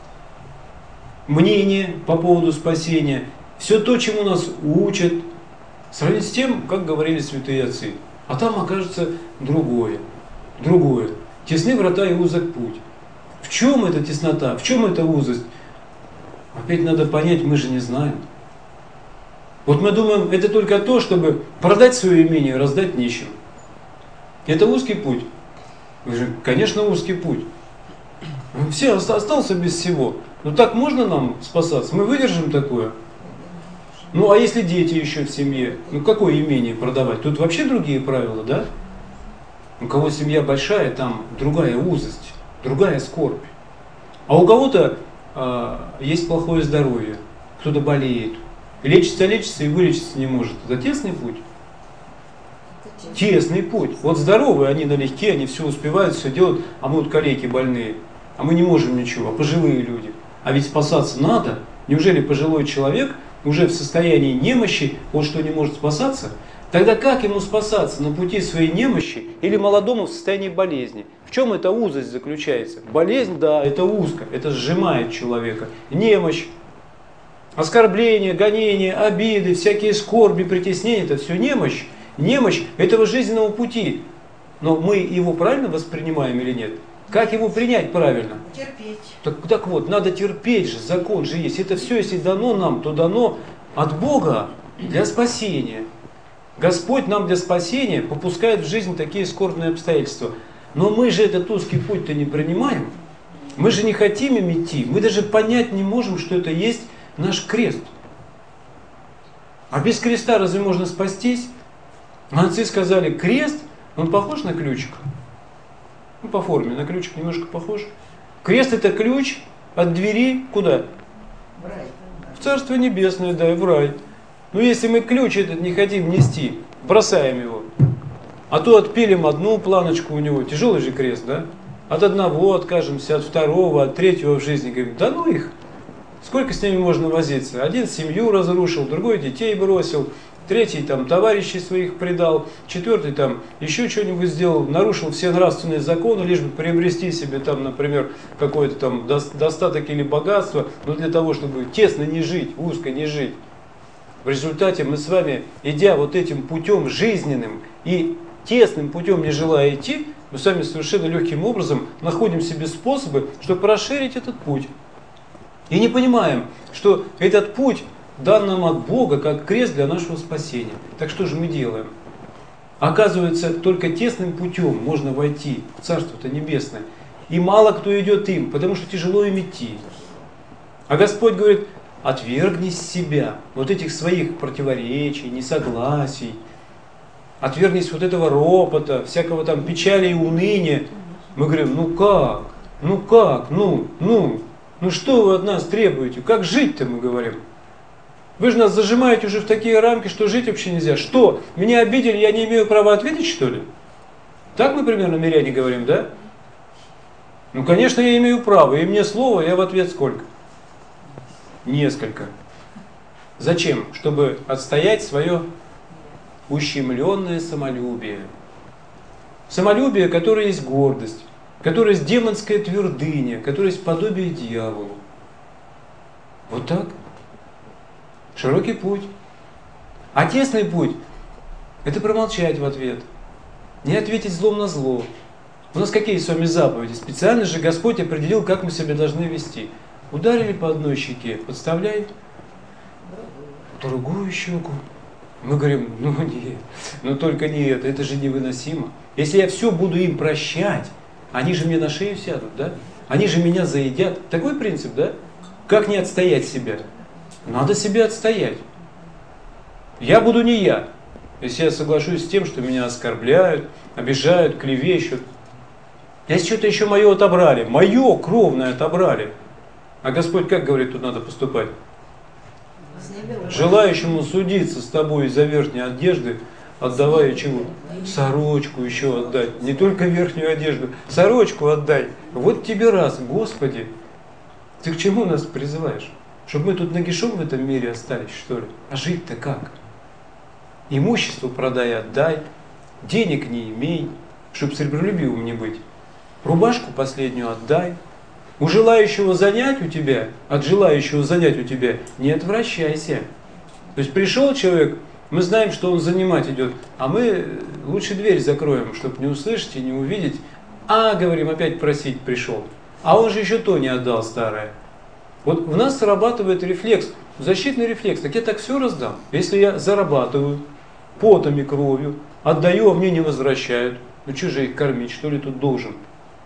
мнения по поводу спасения, все то, чему нас учат, сравнить с тем, как говорили святые отцы. А там окажется другое. Другое. Тесны врата и узок путь. В чем эта теснота? В чем эта узость? Опять надо понять, мы же не знаем. Вот мы думаем, это только то, чтобы продать свое имение и раздать нищим. Это узкий путь. Вы же, конечно, узкий путь. Все, остался без всего. Но так можно нам спасаться? Мы выдержим такое? Ну, а если дети еще в семье? Ну, какое имение продавать? Тут вообще другие правила, да? У кого семья большая, там другая узость, другая скорбь. А у кого-то а, есть плохое здоровье, кто-то болеет. Лечится, лечится и вылечиться не может. Это тесный путь? Тесный путь. Вот здоровые, они налегке, они все успевают, все делают, а мы вот калеки больные. А мы не можем ничего, а пожилые люди. А ведь спасаться надо. Неужели пожилой человек уже в состоянии немощи, он что, не может спасаться? Тогда как ему спасаться на пути своей немощи или молодому в состоянии болезни? В чем эта узость заключается? Болезнь, да, это узко, это сжимает человека. Немощь, оскорбления, гонения, обиды, всякие скорби, притеснения, это все немощь. Немощь этого жизненного пути. Но мы его правильно воспринимаем или нет? Как его принять правильно? Терпеть. Так, так вот, надо терпеть же, закон же есть. Это все, если дано нам, то дано от Бога для спасения. Господь нам для спасения попускает в жизнь такие скорбные обстоятельства. Но мы же этот узкий путь-то не принимаем. Мы же не хотим им идти. Мы даже понять не можем, что это есть наш крест. А без креста разве можно спастись? Отцы сказали, крест, он похож на ключик? Ну, по форме, на ключик немножко похож. Крест это ключ от двери куда? В рай. В Царство Небесное, да, и в рай. Но если мы ключ этот не хотим нести, бросаем его. А то отпилим одну планочку у него, тяжелый же крест, да? От одного откажемся, от второго, от третьего в жизни. Говорим, да ну их, сколько с ними можно возиться? Один семью разрушил, другой детей бросил, третий там товарищей своих предал, четвертый там еще что-нибудь сделал, нарушил все нравственные законы, лишь бы приобрести себе там, например, какой-то там достаток или богатство, но для того, чтобы тесно не жить, узко не жить. В результате мы с вами, идя вот этим путем жизненным и тесным путем, не желая идти, мы с вами совершенно легким образом находим себе способы, чтобы расширить этот путь. И не понимаем, что этот путь дан нам от Бога как крест для нашего спасения. Так что же мы делаем? Оказывается, только тесным путем можно войти в Царство-то Небесное. И мало кто идет им, потому что тяжело им идти. А Господь говорит, отвергни себя, вот этих своих противоречий, несогласий, отвергнись вот этого ропота, всякого там печали и уныния. Мы говорим, ну как, ну как, ну, ну, ну что вы от нас требуете, как жить-то, мы говорим. Вы же нас зажимаете уже в такие рамки, что жить вообще нельзя. Что, меня обидели, я не имею права ответить, что ли? Так мы примерно миряне говорим, да? Ну, конечно, я имею право, и мне слово, я в ответ сколько? Несколько. Зачем? Чтобы отстоять свое ущемленное самолюбие. Самолюбие, которое есть гордость, которое есть демонская твердыня, которое есть подобие дьяволу. Вот так. Широкий путь. А тесный путь – это промолчать в ответ. Не ответить злом на зло. У нас какие с вами заповеди? Специально же Господь определил, как мы себя должны вести. Ударили по одной щеке, подставляй другую щеку. Мы говорим, ну нет, ну только не это, это же невыносимо. Если я все буду им прощать, они же мне на шею сядут, да? Они же меня заедят. Такой принцип, да? Как не отстоять себя? Надо себя отстоять. Я буду не я, если я соглашусь с тем, что меня оскорбляют, обижают, клевещут. Если что-то еще мое отобрали, мое кровное отобрали. А Господь как говорит, тут надо поступать? Желающему судиться с тобой из-за верхней одежды, отдавая чего? Сорочку еще отдать. Не только верхнюю одежду, сорочку отдай. Вот тебе раз, Господи. Ты к чему нас призываешь? Чтобы мы тут нагишом в этом мире остались, что ли? А жить-то как? Имущество продай, отдай. Денег не имей, чтобы сребролюбивым не быть. Рубашку последнюю отдай. У желающего занять у тебя, от желающего занять у тебя, не отвращайся. То есть пришел человек, мы знаем, что он занимать идет, а мы лучше дверь закроем, чтобы не услышать и не увидеть. А, говорим, опять просить пришел. А он же еще то не отдал старое. Вот в нас срабатывает рефлекс, защитный рефлекс. Так я так все раздам. Если я зарабатываю потом и кровью, отдаю, а мне не возвращают. Ну что же их кормить, что ли тут должен?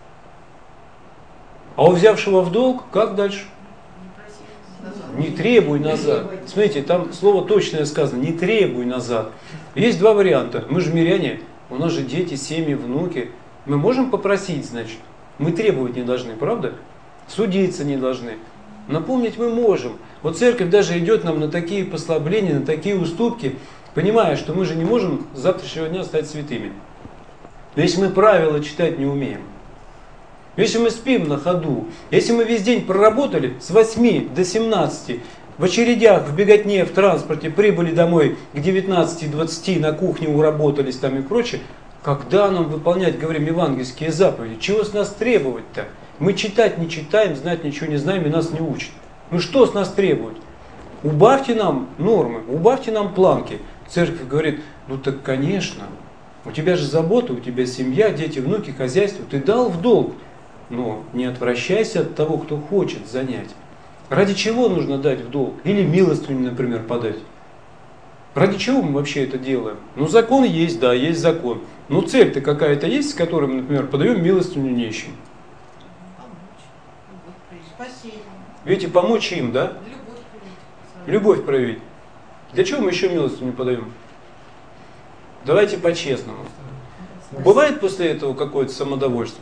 А у взявшего в долг, как дальше? Не требуй назад. Смотрите, там слово точное сказано, не требуй назад. Есть два варианта. Мы же миряне, у нас же дети, семьи, внуки. Мы можем попросить, значит. Мы требовать не должны, правда? Судиться не должны. Напомнить мы можем. Вот церковь даже идет нам на такие послабления, на такие уступки, понимая, что мы же не можем с завтрашнего дня стать святыми. Но если мы правила читать не умеем, если мы спим на ходу, если мы весь день проработали с восьми до семнадцати, в очередях, в беготне, в транспорте, прибыли домой к девятнадцати-двадцати, на кухне уработались там и прочее, когда нам выполнять, говорим, евангельские заповеди? Чего с нас требовать-то? Мы читать не читаем, знать ничего не знаем и нас не учат. Ну что с нас требует? Убавьте нам нормы, убавьте нам планки. Церковь говорит, ну так конечно, у тебя же забота, у тебя семья, дети, внуки, хозяйство, ты дал в долг. Но не отвращайся от того, кто хочет занять. Ради чего нужно дать в долг? Или милостыню, например, подать? Ради чего мы вообще это делаем? Ну закон есть, да, есть закон. Но цель-то какая-то есть, с которой мы, например, подаем милостыню нищим. Спасибо. Видите, помочь им, да? Любовь проявить. Любовь проявить. Для чего мы еще милостыню подаем? Давайте по-честному. Бывает после этого какое-то самодовольство?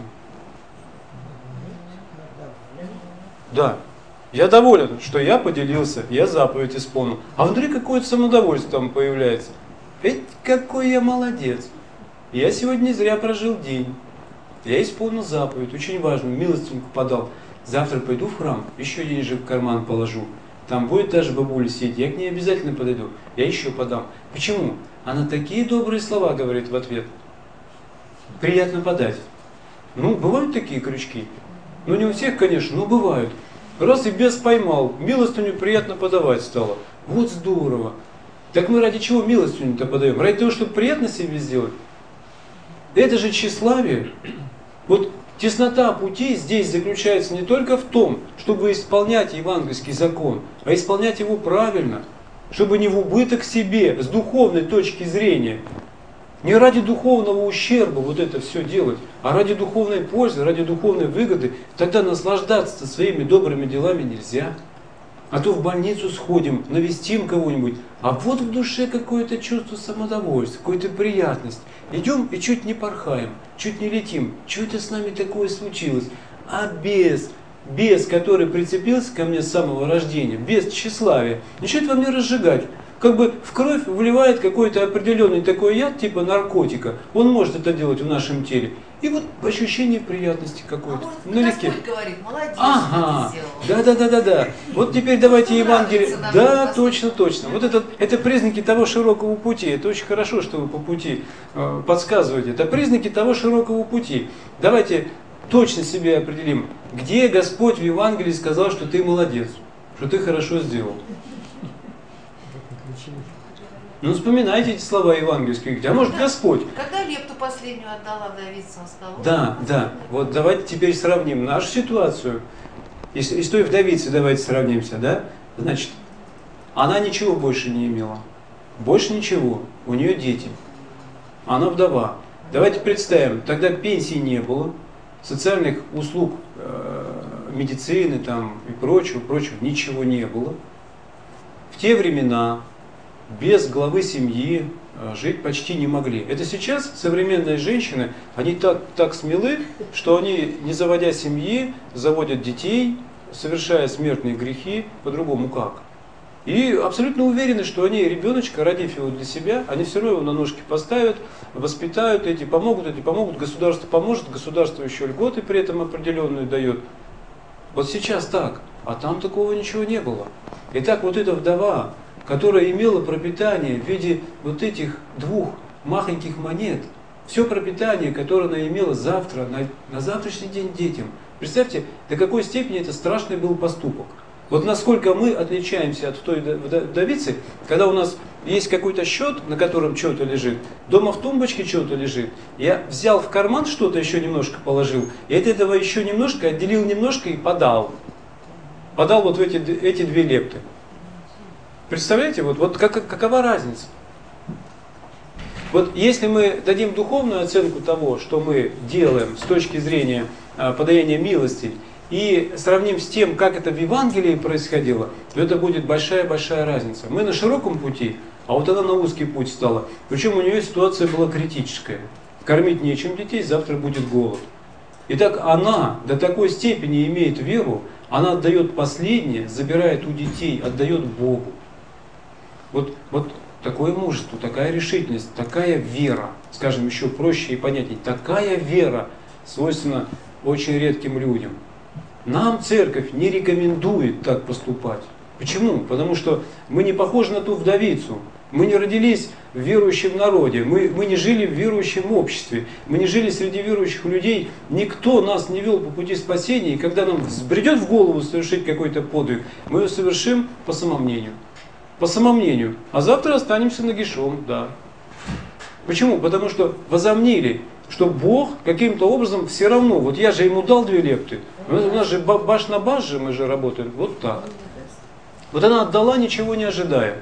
Да. Я доволен, что я поделился, я заповедь исполнил. А внутри какое-то самодовольство там появляется. Ведь какой я молодец. Я сегодня не зря прожил день. Я исполнил заповедь, очень важную, милостинку подал. Завтра пойду в храм, еще денежек в карман положу. Там будет та же бабуля сидеть, я к ней обязательно подойду. Я еще подам. Почему? Она такие добрые слова говорит в ответ. Приятно подать. Ну, бывают такие крючки. Ну, не у всех, конечно, но бывают. Раз и бес поймал, милостыню приятно подавать стало. Вот здорово. Так мы ради чего милостыню-то подаем? Ради того, чтобы приятно себе сделать? Это же тщеславие. Вот теснота путей здесь заключается не только в том, чтобы исполнять евангельский закон, а исполнять его правильно, чтобы не в убыток себе, с духовной точки зрения. Не ради духовного ущерба вот это все делать, а ради духовной пользы, ради духовной выгоды. Тогда наслаждаться своими добрыми делами нельзя. А то в больницу сходим, навестим кого-нибудь, а вот в душе какое-то чувство самодовольства, какая-то приятность. Идем и чуть не порхаем, чуть не летим. Что это с нами такое случилось? А бес, бес, который прицепился ко мне с самого рождения, бес тщеславия, начинает во мне разжигать. Как бы в кровь вливает какой-то определенный такой яд, типа наркотика. Он может это делать в нашем теле. И вот ощущение приятности какой-то. А может, Господь говорит, молодец, ага, что ты сделал. да, да, да, да, да. Вот теперь давайте Ну, Евангелие. нравится нам Да, это. точно, точно. Вот это, это признаки того широкого пути. Это очень хорошо, что вы по пути э, подсказываете. Это признаки того широкого пути. Давайте точно себе определим, где Господь в Евангелии сказал, что ты молодец, что ты хорошо сделал. Ну, вспоминайте эти слова евангельские. А может, Господь? Когда лепту последнюю отдала вдовица столу? Да, да. Вот давайте теперь сравним нашу ситуацию. И с, и с той вдовицей давайте сравнимся, да? Значит, она ничего больше не имела. Больше ничего. У нее дети. Она вдова. Давайте представим, тогда пенсии не было, социальных услуг, э, медицины там и прочего, прочего, ничего не было. В те времена без главы семьи жить почти не могли. Это сейчас современные женщины, они так, так смелы, что они, не заводя семьи, заводят детей, совершая смертные грехи, по-другому как? И абсолютно уверены, что они ребеночка, родив его для себя, они все равно его на ножки поставят, воспитают, эти помогут, эти помогут, государство поможет, государство еще льготы при этом определенную дает. Вот сейчас так, а там такого ничего не было. Итак, вот эта вдова, которая имела пропитание в виде вот этих двух махоньких монет, все пропитание, которое она имела завтра, на, на завтрашний день детям. Представьте, до какой степени это страшный был поступок. Вот насколько мы отличаемся от той вдовицы, когда у нас есть какой-то счет, на котором что-то лежит, дома в тумбочке что-то лежит, я взял в карман что-то еще немножко положил, и от этого еще немножко отделил немножко и подал. Подал вот в эти, эти две лепты. Представляете, вот, вот как, какова разница? Вот если мы дадим духовную оценку того, что мы делаем с точки зрения а, подаяния милости, и сравним с тем, как это в Евангелии происходило, то это будет большая-большая разница. Мы на широком пути, а вот она на узкий путь стала. Причем у нее ситуация была критическая. Кормить нечем детей, завтра будет голод. Итак, она до такой степени имеет веру, она отдает последнее, забирает у детей, отдает Богу. Вот, вот такое мужество, такая решительность, такая вера, скажем еще проще и понятнее, такая вера свойственна очень редким людям. Нам церковь не рекомендует так поступать. Почему? Потому что мы не похожи на ту вдовицу. Мы не родились в верующем народе, мы, мы не жили в верующем обществе, мы не жили среди верующих людей. Никто нас не вел по пути спасения, и когда нам взбредет в голову совершить какой-то подвиг, мы его совершим по самомнению. По самомнению. А завтра останемся нагишом, да. Почему? Потому что возомнили, что Бог каким-то образом все равно, вот я же ему дал две лепты, у нас же баш на баш же мы же работаем, вот так. Вот она отдала, ничего не ожидая.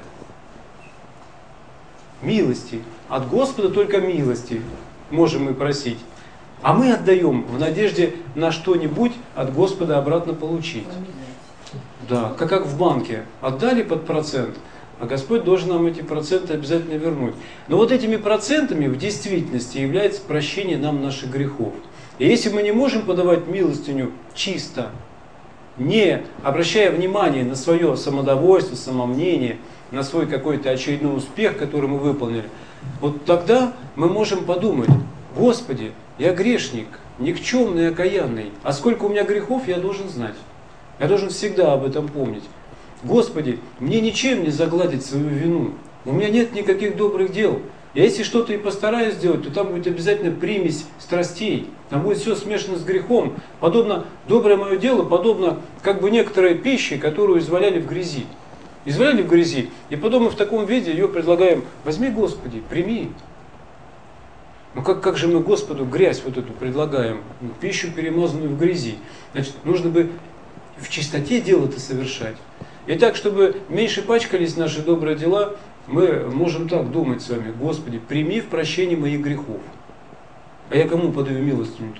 Милости. От Господа только милости можем мы просить. А мы отдаем в надежде на что-нибудь от Господа обратно получить. Да, как, как в банке. Отдали под процент, а Господь должен нам эти проценты обязательно вернуть. Но вот этими процентами в действительности является прощение нам наших грехов. И если мы не можем подавать милостыню чисто, не обращая внимания на свое самодовольство, самомнение, на свой какой-то очередной успех, который мы выполнили, вот тогда мы можем подумать: Господи, я грешник, никчемный, окаянный, а сколько у меня грехов, я должен знать. Я должен всегда об этом помнить. Господи, мне ничем не загладить свою вину. У меня нет никаких добрых дел. Я если что-то и постараюсь сделать, то там будет обязательно примесь страстей. Там будет все смешано с грехом. Подобно, доброе мое дело, подобно как бы некоторой пище, которую изваляли в грязи. Изваляли в грязи, и потом мы в таком виде ее предлагаем: возьми, Господи, прими. Ну как, как же мы Господу грязь вот эту предлагаем? Пищу, перемазанную в грязи. Значит, нужно бы в чистоте дело-то совершать. И так, чтобы меньше пачкались наши добрые дела, мы можем так думать с вами: Господи, прими в прощении моих грехов. А я кому подаю милостыню-то?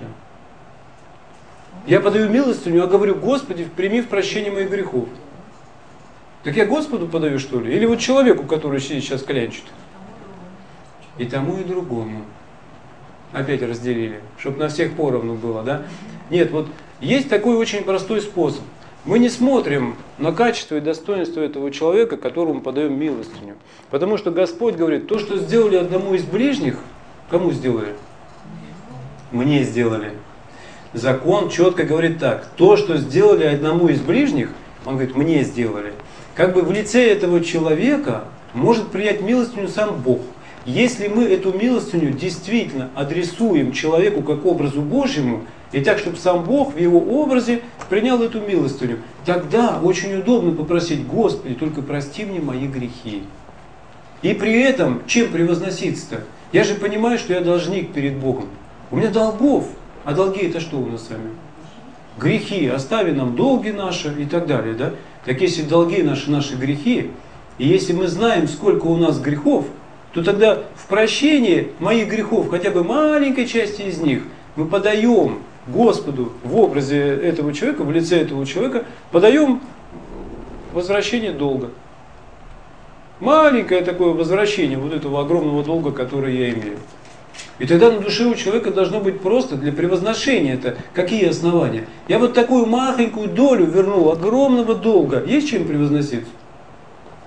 Я подаю милостыню, а говорю: Господи, прими в прощении моих грехов. Так я Господу подаю, что ли? Или вот человеку, который сидит сейчас клянчит? И тому, и другому. Опять разделили, чтобы на всех поровну было, да? Нет, вот есть такой очень простой способ. Мы не смотрим на качество и достоинство этого человека, которому подаем милостыню. Потому что Господь говорит: то, что сделали одному из ближних, кому сделали? Мне сделали. Закон четко говорит так: то, что сделали одному из ближних, он говорит, мне сделали. Как бы в лице этого человека может принять милостыню сам Бог. Если мы эту милостыню действительно адресуем человеку как образу Божьему, и так, чтобы сам Бог в его образе принял эту милостыню, тогда очень удобно попросить: Господи, только прости мне мои грехи. И при этом, чем превозноситься-то? Я же понимаю, что я должник перед Богом. У меня долгов. А долги это что у нас с вами? Грехи. Остави нам долги наши и так далее. Да? Так если долги наши, наши грехи, и если мы знаем, сколько у нас грехов, то тогда в прощении моих грехов, хотя бы маленькой части из них, мы подаем Господу в образе этого человека, в лице этого человека, подаем возвращение долга. Маленькое такое возвращение вот этого огромного долга, который я имею. И тогда на душе у человека должно быть просто для превозношения это какие основания. Я вот такую махонькую долю вернул огромного долга. Есть чем превозноситься?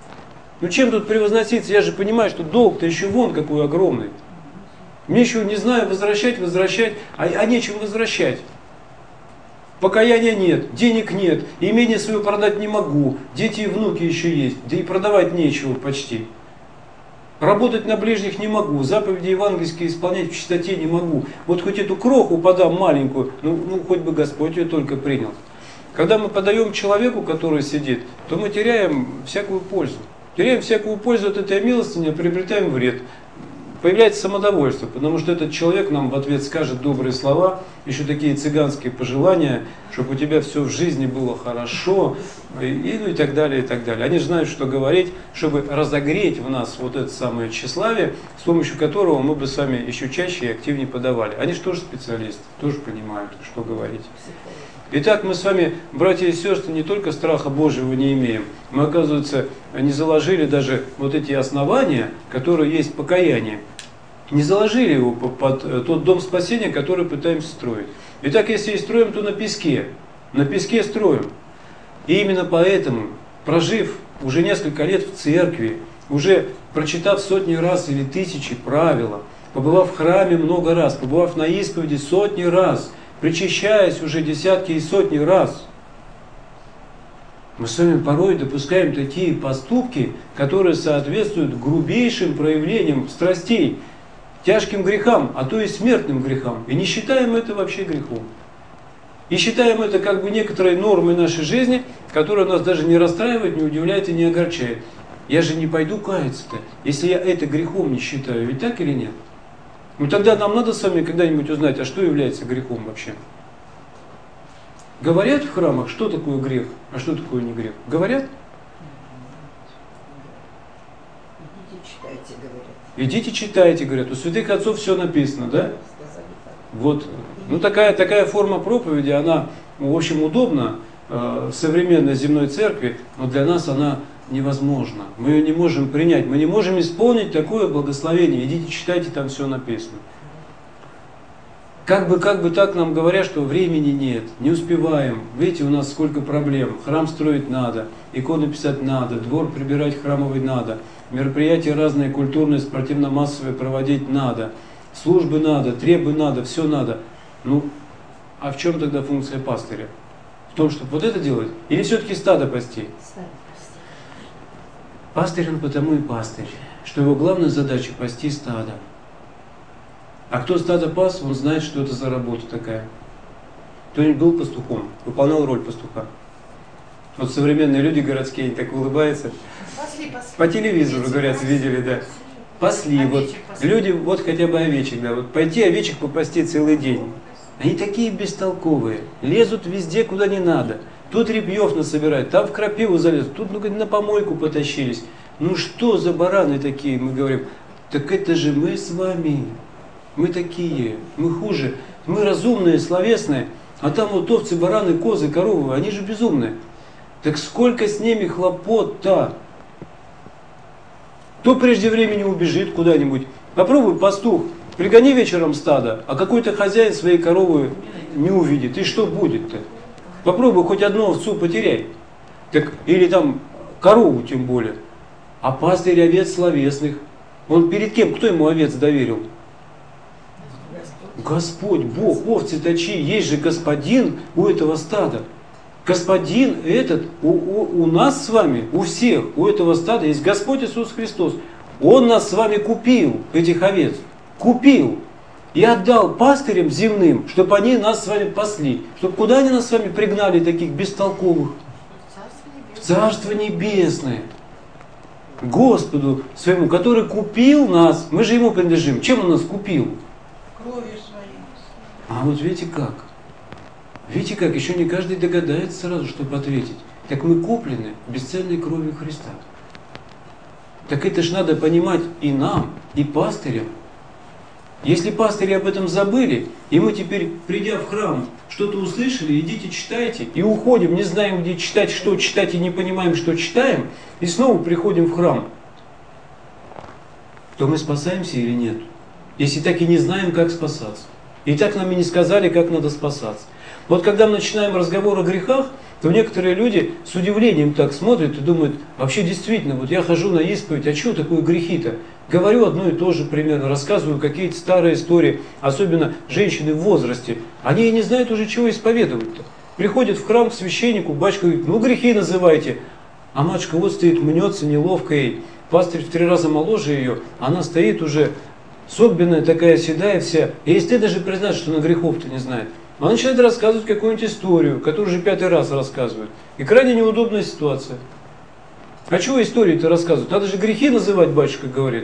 Ну чем тут превозноситься? Я же понимаю, что долг-то еще вон какой огромный. Мне еще, не знаю, возвращать, возвращать, а, а нечем возвращать. Покаяния нет, денег нет, имение свое продать не могу, дети и внуки еще есть, да и продавать нечего почти. Работать на ближних не могу, заповеди евангельские исполнять в чистоте не могу. Вот хоть эту кроху подам маленькую, ну, ну хоть бы Господь ее только принял. Когда мы подаем человеку, который сидит, то мы теряем всякую пользу. Теряем всякую пользу от этой милостыни, а приобретаем вред. Появляется самодовольство, потому что этот человек нам в ответ скажет добрые слова, еще такие цыганские пожелания, чтобы у тебя все в жизни было хорошо, и, ну, и так далее, и так далее. Они же знают, что говорить, чтобы разогреть в нас вот это самое тщеславие, с помощью которого мы бы с вами еще чаще и активнее подавали. Они же тоже специалисты, тоже понимают, что говорить. Итак, мы с вами, братья и сестры, не только страха Божьего не имеем, мы, оказывается, не заложили даже вот эти основания, которые есть покаяние. Не заложили его под тот дом спасения, который пытаемся строить. Итак, если и строим, то на песке. На песке строим. И именно поэтому, прожив уже несколько лет в церкви, уже прочитав сотни раз или тысячи правила, побывав в храме много раз, побывав на исповеди сотни раз, причащаясь уже десятки и сотни раз, мы с вами порой допускаем такие поступки, которые соответствуют грубейшим проявлениям страстей, тяжким грехам, а то и смертным грехам. И не считаем это вообще грехом. И считаем это как бы некоторой нормой нашей жизни, которая нас даже не расстраивает, не удивляет и не огорчает. Я же не пойду каяться-то, если я это грехом не считаю. Ведь так или нет? Ну тогда нам надо с вами когда-нибудь узнать, а что является грехом вообще. Говорят в храмах, что такое грех, а что такое не грех? Говорят? Идите читайте, говорят. Идите читайте, говорят. У святых отцов все написано, да? Вот. Ну такая, такая форма проповеди, она, в общем, удобна э, в современной земной церкви, но для нас она невозможно. Мы ее не можем принять. Мы не можем исполнить такое благословение. Идите, читайте, там все написано. Как бы, как бы так нам говорят, что времени нет, не успеваем. Видите, у нас сколько проблем. Храм строить надо, иконы писать надо, двор прибирать храмовый надо, мероприятия разные, культурные, спортивно-массовые проводить надо, службы надо, требы надо, все надо. Ну, а в чем тогда функция пастыря? В том, чтобы вот это делать? Или все-таки стадо пасти? Пастырь он потому и пастырь, что его главная задача пасти стадо. А кто стадо пас, он знает, что это за работа такая. Кто-нибудь был пастухом, выполнял роль пастуха. Вот современные люди городские, они так улыбаются. Пасли, пасли. По телевизору, говорят, видели, да. Пасли, вот. Люди, вот хотя бы овечек, да. Вот пойти овечек попасти целый день. Они такие бестолковые, лезут везде, куда не надо. Тут репьев насобирают, там в крапиву залезут, тут ну, на помойку потащились. Ну что за бараны такие, мы говорим. Так это же мы с вами. Мы такие, мы хуже. Мы разумные, словесные. А там вот овцы, бараны, козы, коровы, они же безумные. Так сколько с ними хлопот-то? Кто прежде времени убежит куда-нибудь? Попробуй, пастух, пригони вечером стадо, а какой-то хозяин своей коровы не увидит. И что будет-то? Попробуй хоть одну овцу потеряй. Так, или там корову тем более. А пастырь овец словесных. Он перед кем? Кто ему овец доверил? Господь, Бог, овцы точи, есть же господин у этого стада. Господин этот у, у, у нас с вами, у всех, у этого стада есть Господь Иисус Христос. Он нас с вами купил, этих овец. Купил. И отдал пастырям земным, чтобы они нас с вами пасли. Чтобы куда они нас с вами пригнали, таких бестолковых? В Царство Небесное. Господу своему, который купил нас. Мы же Ему принадлежим. Чем Он нас купил? Кровью своей. А вот видите как? Видите как? Еще не каждый догадается сразу, чтобы ответить. Так мы куплены бесценной кровью Христа. Так это ж надо понимать и нам, и пастырям. Если пастыри об этом забыли, и мы теперь, придя в храм, что-то услышали, идите читайте, и уходим, не знаем, где читать, что читать, и не понимаем, что читаем, и снова приходим в храм, то мы спасаемся или нет? Если так и не знаем, как спасаться. И так нам и не сказали, как надо спасаться. Вот когда мы начинаем разговор о грехах, то некоторые люди с удивлением так смотрят и думают, вообще действительно, вот я хожу на исповедь, а что такое грехи-то? Говорю одно и то же примерно, рассказываю какие-то старые истории, особенно женщины в возрасте. Они и не знают уже, чего исповедовать-то. Приходят в храм к священнику, батюшка говорит, ну грехи называйте. А матушка вот стоит, мнется неловко ей. Пастырь в три раза моложе ее, она стоит уже согбенная такая, седая вся. И ей стыдно даже признать, что она грехов-то не знает. Она начинает рассказывать какую-нибудь историю, которую уже пятый раз рассказывает. И крайне неудобная ситуация. А чего истории-то рассказывают? Надо же грехи называть, батюшка говорит.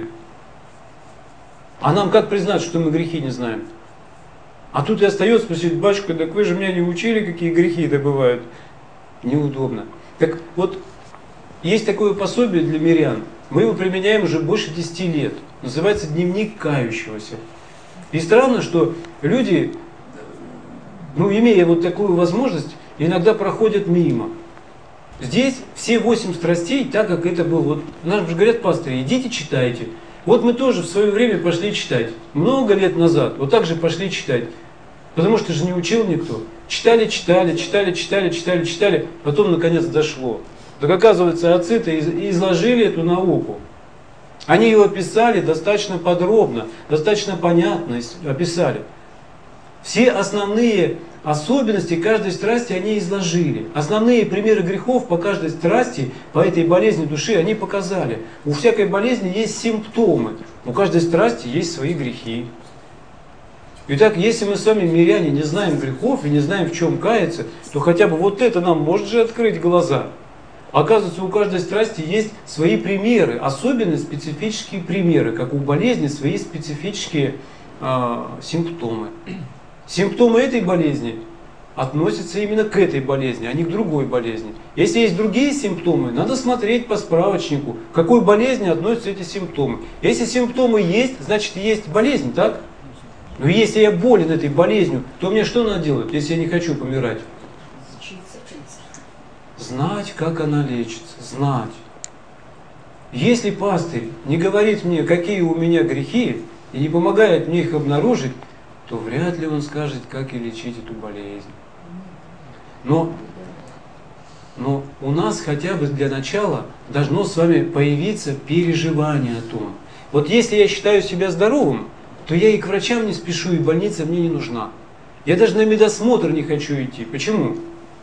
А нам как признать, что мы грехи не знаем? А тут и остается спросить, батюшка, так вы же меня не учили, какие грехи-то бывают. Неудобно. Так вот, есть такое пособие для мирян. Мы его применяем уже больше десяти лет. Называется «Дневник кающегося». И странно, что люди, ну, имея вот такую возможность, иногда проходят мимо. Здесь все восемь страстей, так как это было. Вот нам же говорят пастыри, идите читайте. Вот мы тоже в свое время пошли читать. Много лет назад. Вот так же пошли читать. Потому что же не учил никто. Читали, читали, читали, читали, читали, читали. Потом наконец дошло. Так оказывается, отцы-то изложили эту науку. Они ее описали достаточно подробно, достаточно понятно описали. Все основные особенности каждой страсти они изложили. Основные примеры грехов по каждой страсти, по этой болезни души они показали. У всякой болезни есть симптомы. У каждой страсти есть свои грехи. Итак, если мы с вами, миряне, не знаем грехов и не знаем, в чем каяться, то хотя бы вот это нам может же открыть глаза. Оказывается, у каждой страсти есть свои примеры, особенно специфические примеры, как у болезни свои специфические э, симптомы. Симптомы этой болезни относятся именно к этой болезни, а не к другой болезни. Если есть другие симптомы, надо смотреть по справочнику, к какой болезни относятся эти симптомы. Если симптомы есть, значит есть болезнь, так? Но если я болен этой болезнью, то мне что надо делать, если я не хочу помирать? Знать, как она лечится, знать. Если пастырь не говорит мне, какие у меня грехи, и не помогает мне их обнаружить, то вряд ли он скажет, как и лечить эту болезнь. Но, но у нас хотя бы для начала должно с вами появиться переживание о том. Вот если я считаю себя здоровым, то я и к врачам не спешу, и больница мне не нужна. Я даже на медосмотр не хочу идти. Почему?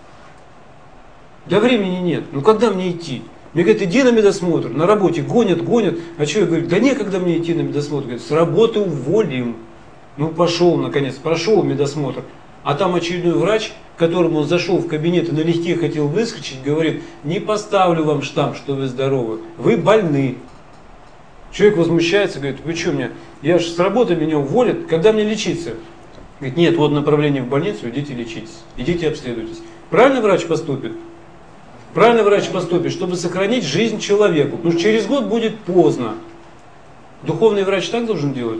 Да времени нет. Ну когда мне идти? Мне говорят, иди на медосмотр. На работе гонят, гонят. А что я говорю? Да некогда мне идти на медосмотр. Говорят, с работы уволим. Ну пошел, наконец, прошел медосмотр. А там очередной врач, к которому он зашел в кабинет и налегке хотел выскочить, говорит, не поставлю вам штамп, что вы здоровы. Вы больны. Человек возмущается, говорит, вы что мне? Я же с работы меня уволят. Когда мне лечиться? Говорит, нет, вот направление в больницу, идите лечитесь. Идите обследуйтесь. Правильно врач поступит? Правильно врач поступит, чтобы сохранить жизнь человеку. Потому что через год будет поздно. Духовный врач так должен делать?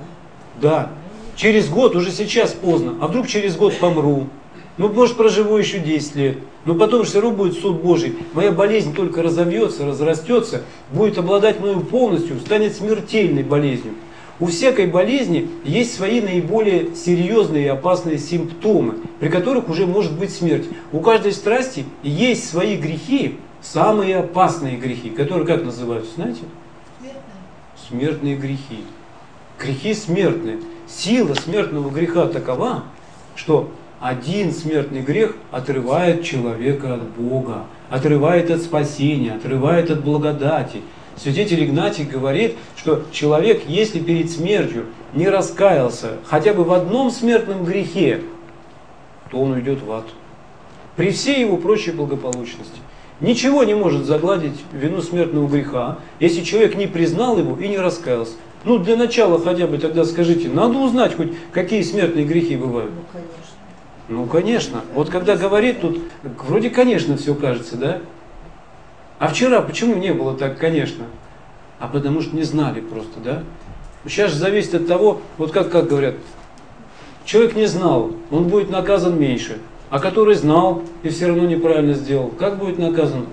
Да. Через год, уже сейчас поздно. А вдруг через год помру? Ну, может, проживу еще десять лет. Но потом все равно будет суд Божий. Моя болезнь только разовьется, разрастется, будет обладать мною полностью, станет смертельной болезнью. У всякой болезни есть свои наиболее серьезные и опасные симптомы, при которых уже может быть смерть. У каждой страсти есть свои грехи, самые опасные грехи, которые как называются, знаете? Смертные. Смертные грехи. Грехи смертные. Сила смертного греха такова, что один смертный грех отрывает человека от Бога, отрывает от спасения, отрывает от благодати. Святитель Игнатий говорит, что человек, если перед смертью не раскаялся хотя бы в одном смертном грехе, то он уйдет в ад. При всей его прочей благополучности. Ничего не может загладить вину смертного греха, если человек не признал его и не раскаялся. Ну, для начала хотя бы тогда скажите, надо узнать хоть, какие смертные грехи бывают. Ну, конечно. Ну, конечно. Вот когда говорит тут, вроде, конечно, все кажется, да? А вчера почему не было так, конечно? А потому что не знали просто, да? Сейчас же зависит от того, вот как, как говорят, человек не знал, он будет наказан меньше. А который знал и все равно неправильно сделал, как будет наказан?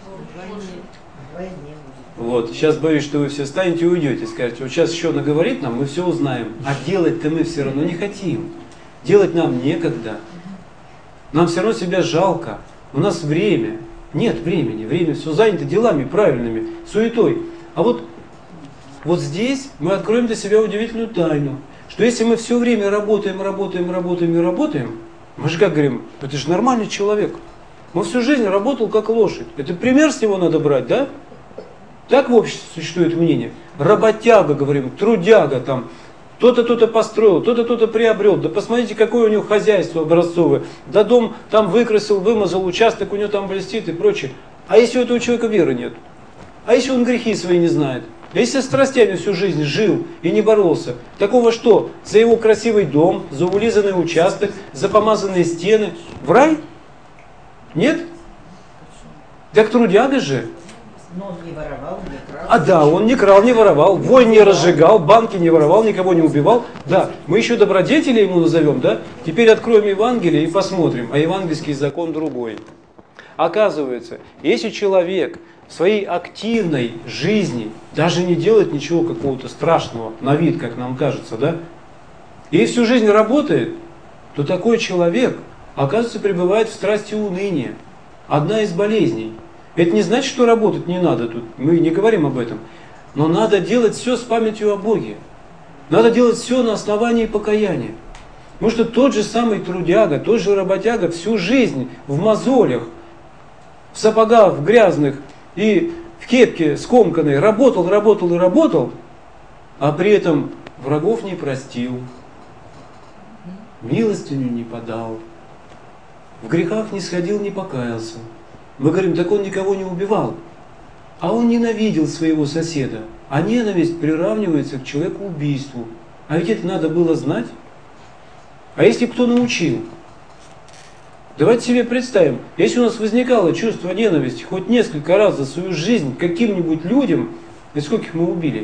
Вот, сейчас боюсь, что вы все встанете и уйдете, скажете, вот сейчас еще наговорит нам, мы все узнаем, а делать-то мы все равно не хотим. Делать нам некогда. Нам все равно себя жалко. У нас время. Нет времени. Время все занято делами правильными, суетой. А вот, вот здесь мы откроем для себя удивительную тайну, что если мы все время работаем, работаем, работаем и работаем, мы же как говорим, это же нормальный человек. Он всю жизнь работал как лошадь. Это пример с него надо брать, да? Так в обществе существует мнение. Работяга, говорим, трудяга там. То-то, то-то построил, то-то, то-то приобрел. Да посмотрите, какое у него хозяйство образцовое. Да дом там выкрасил, вымазал, участок у него там блестит и прочее. А если у этого человека веры нет? А если он грехи свои не знает? А если с страстями всю жизнь жил и не боролся? Такого что? За его красивый дом, за улизанный участок, за помазанные стены. В рай? Нет? Так трудяга же. Но он не воровал, не крал. А да, он не крал, не воровал, войн не разжигал, банки не воровал, никого не убивал. Да, мы еще добродетели ему назовем, да? Теперь откроем Евангелие и посмотрим, а евангельский закон другой. Оказывается, если человек в своей активной жизни даже не делает ничего какого-то страшного на вид, как нам кажется, да? И всю жизнь работает, то такой человек, оказывается, пребывает в страсти уныния. Одна из болезней. Это не значит, что работать не надо тут, мы не говорим об этом. Но надо делать все с памятью о Боге. Надо делать все на основании покаяния. Потому что тот же самый трудяга, тот же работяга всю жизнь в мозолях, в сапогах в грязных и в кепке скомканной работал, работал и работал, а при этом врагов не простил, милостыню не подал, в грехах не сходил, не покаялся. Мы говорим, так он никого не убивал, а он ненавидел своего соседа. А ненависть приравнивается к человекоубийству. А ведь это надо было знать. А если кто научил? Давайте себе представим, если у нас возникало чувство ненависти хоть несколько раз за свою жизнь к каким-нибудь людям, и скольких мы убили?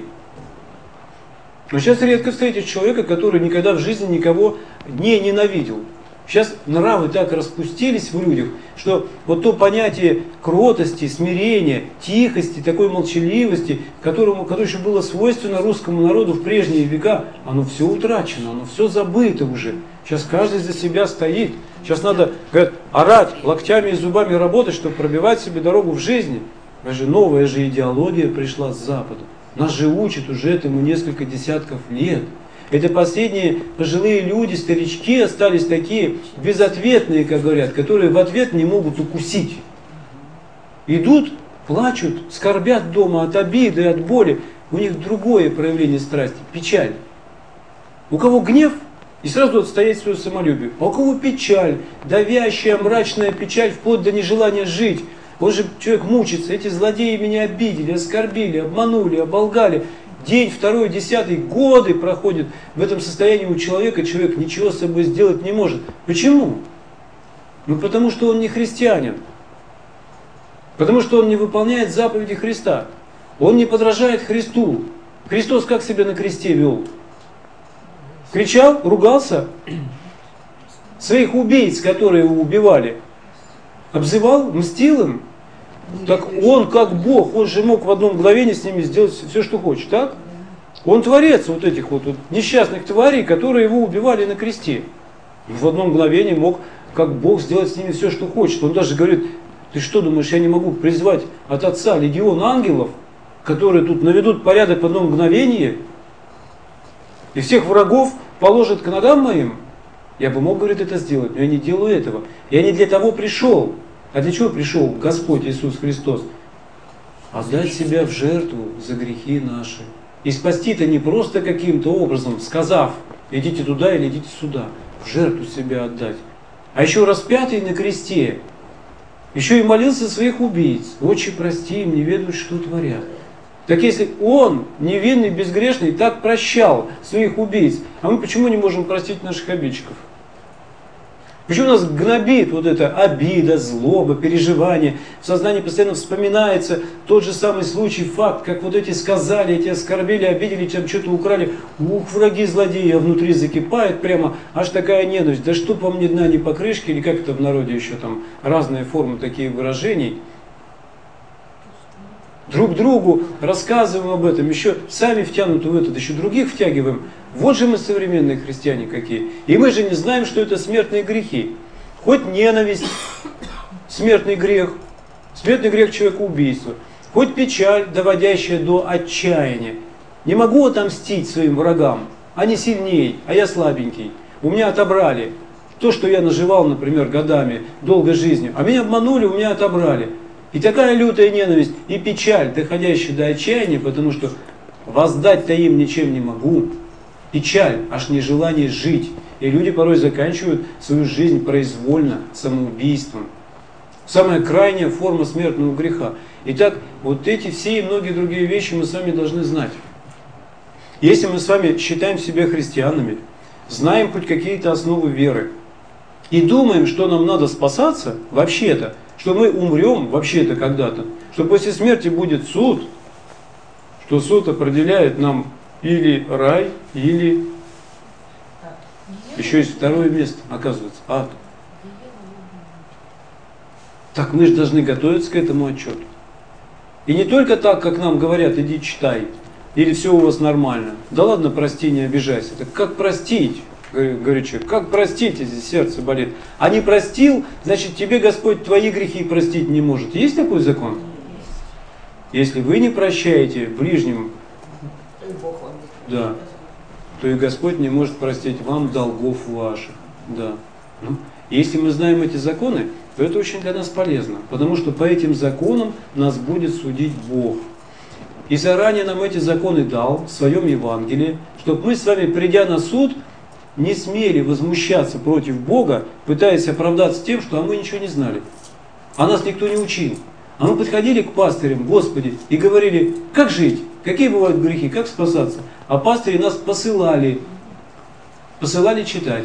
Но сейчас редко встретишь человека, который никогда в жизни никого не ненавидел. Сейчас нравы так распустились в людях, что вот то понятие кротости, смирения, тихости, такой молчаливости, которому, которое еще было свойственно русскому народу в прежние века, оно все утрачено, оно все забыто уже. Сейчас каждый за себя стоит. Сейчас надо, говорят, орать, локтями и зубами работать, чтобы пробивать себе дорогу в жизни. Даже новая же идеология пришла с Запада. Нас же учат уже этому несколько десятков лет. Это последние пожилые люди, старички остались такие безответные, как говорят, которые в ответ не могут укусить. Идут, плачут, скорбят дома от обиды, от боли. У них другое проявление страсти, печаль. У кого гнев, и сразу отстоять свое самолюбие. А у кого печаль, давящая, мрачная печаль, вплоть до нежелания жить. Он же человек мучится, эти злодеи меня обидели, оскорбили, обманули, оболгали. День, второй, десятый, годы проходят в этом состоянии у человека, человек ничего с собой сделать не может. Почему? Ну потому что он не христианин. Потому что он не выполняет заповеди Христа. Он не подражает Христу. Христос как себя на кресте вел? Кричал, ругался? Своих убийц, которые его убивали, обзывал, мстил им? Так он как Бог, он же мог в одно мгновение с ними сделать все, что хочет, так? Он творец вот этих вот, вот несчастных тварей, которые его убивали на кресте. В одно мгновение мог как Бог сделать с ними все, что хочет. Он даже говорит, ты что думаешь, я не могу призвать от Отца легион ангелов, которые тут наведут порядок в одно мгновение, и всех врагов положат к ногам моим? Я бы мог, говорит, это сделать, но я не делаю этого. Я не для того пришел. А для чего пришел Господь Иисус Христос? Отдать себя в жертву за грехи наши. И спасти-то не просто каким-то образом, сказав, идите туда или идите сюда. В жертву себя отдать. А еще распятый на кресте. Еще и молился своих убийц. Отче, прости им, не ведают, что творят. Так если Он, невинный, безгрешный, так прощал своих убийц, а мы почему не можем простить наших обидчиков? Почему нас гнобит вот эта обида, злоба, переживание? В сознании постоянно вспоминается тот же самый случай, факт, как вот эти сказали, эти оскорбили, обидели, там что-то украли. Ух, враги злодеи, а внутри закипает прямо, аж такая ненависть. Да что по мне дна, не покрышки, или как это в народе еще там, разные формы таких выражений. Друг другу рассказываем об этом, еще сами втянуты в это, еще других втягиваем. Вот же мы современные христиане какие. И мы же не знаем, что это смертные грехи. Хоть ненависть, смертный грех. Смертный грех человекоубийства. Хоть печаль, доводящая до отчаяния. Не могу отомстить своим врагам. Они сильнее, а я слабенький. У меня отобрали то, что я наживал, например, годами, долгой жизнью. А меня обманули, у меня отобрали. И такая лютая ненависть и печаль, доходящая до отчаяния, потому что воздать-то им ничем не могу. Печаль, аж нежелание жить. И люди порой заканчивают свою жизнь произвольно, самоубийством. Самая крайняя форма смертного греха. Итак, вот эти все и многие другие вещи мы с вами должны знать. Если мы с вами считаем себя христианами, знаем хоть какие-то основы веры, и думаем, что нам надо спасаться, вообще-то, что мы умрем вообще-то когда-то, что после смерти будет суд, что суд определяет нам или рай, или еще есть второе место, оказывается, ад. Так мы же должны готовиться к этому отчету. И не только так, как нам говорят, иди читай, или все у вас нормально. Да ладно, прости, не обижайся. Так как простить? Говорит человек, как простить, если сердце болит? А не простил, значит тебе Господь твои грехи простить не может. Есть такой закон? Если вы не прощаете ближнему, да, то и Господь не может простить вам долгов ваших. Да. Ну, если мы знаем эти законы, то это очень для нас полезно, потому что по этим законам нас будет судить Бог. И заранее нам эти законы дал в своем Евангелии, чтобы мы с вами, придя на суд, не смели возмущаться против Бога, пытаясь оправдаться тем, что а мы ничего не знали. А нас никто не учил. А мы подходили к пастырям, Господи, и говорили, как жить, какие бывают грехи, как спасаться. А пастыри нас посылали, посылали читать.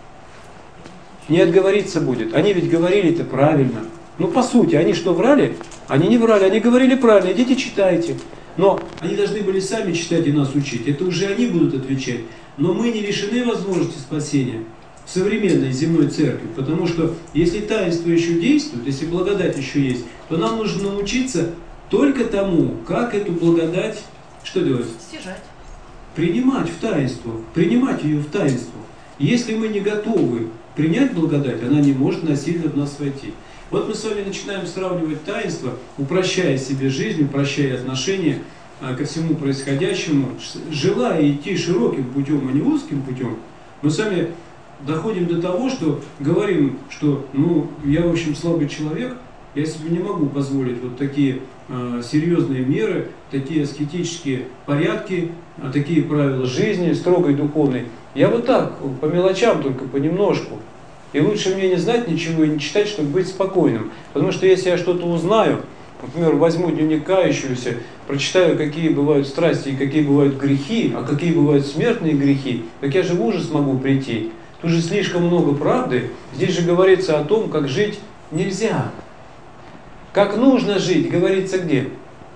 Не отговориться будет. Они ведь говорили-то правильно. Ну, по сути, они что, врали? Они не врали, они говорили правильно, идите читайте. Но они должны были сами читать и нас учить. Это уже они будут отвечать. Но мы не лишены возможности спасения в современной земной церкви. Потому что если таинство еще действует, если благодать еще есть, то нам нужно научиться только тому, как эту благодать, что делать? Стяжать. Принимать в таинство, принимать ее в таинство. Если мы не готовы принять благодать, она не может насильно в нас войти. Вот мы с вами начинаем сравнивать таинство, упрощая себе жизнь, упрощая отношения ко всему происходящему, желая идти широким путем, а не узким путем. Мы с вами доходим до того, что говорим, что ну, я, в общем, слабый человек, я себе не могу позволить вот такие э, серьезные меры, такие аскетические порядки, э, такие правила жизни, строгой духовной. Я вот так, по мелочам только, понемножку. И лучше мне не знать ничего и не читать, чтобы быть спокойным. Потому что если я что-то узнаю, например, возьму дневник кающегося, прочитаю, какие бывают страсти и какие бывают грехи, а какие бывают смертные грехи, так я же в ужас могу прийти. Тут же слишком много правды. Здесь же говорится о том, как жить нельзя. Как нужно жить, говорится где?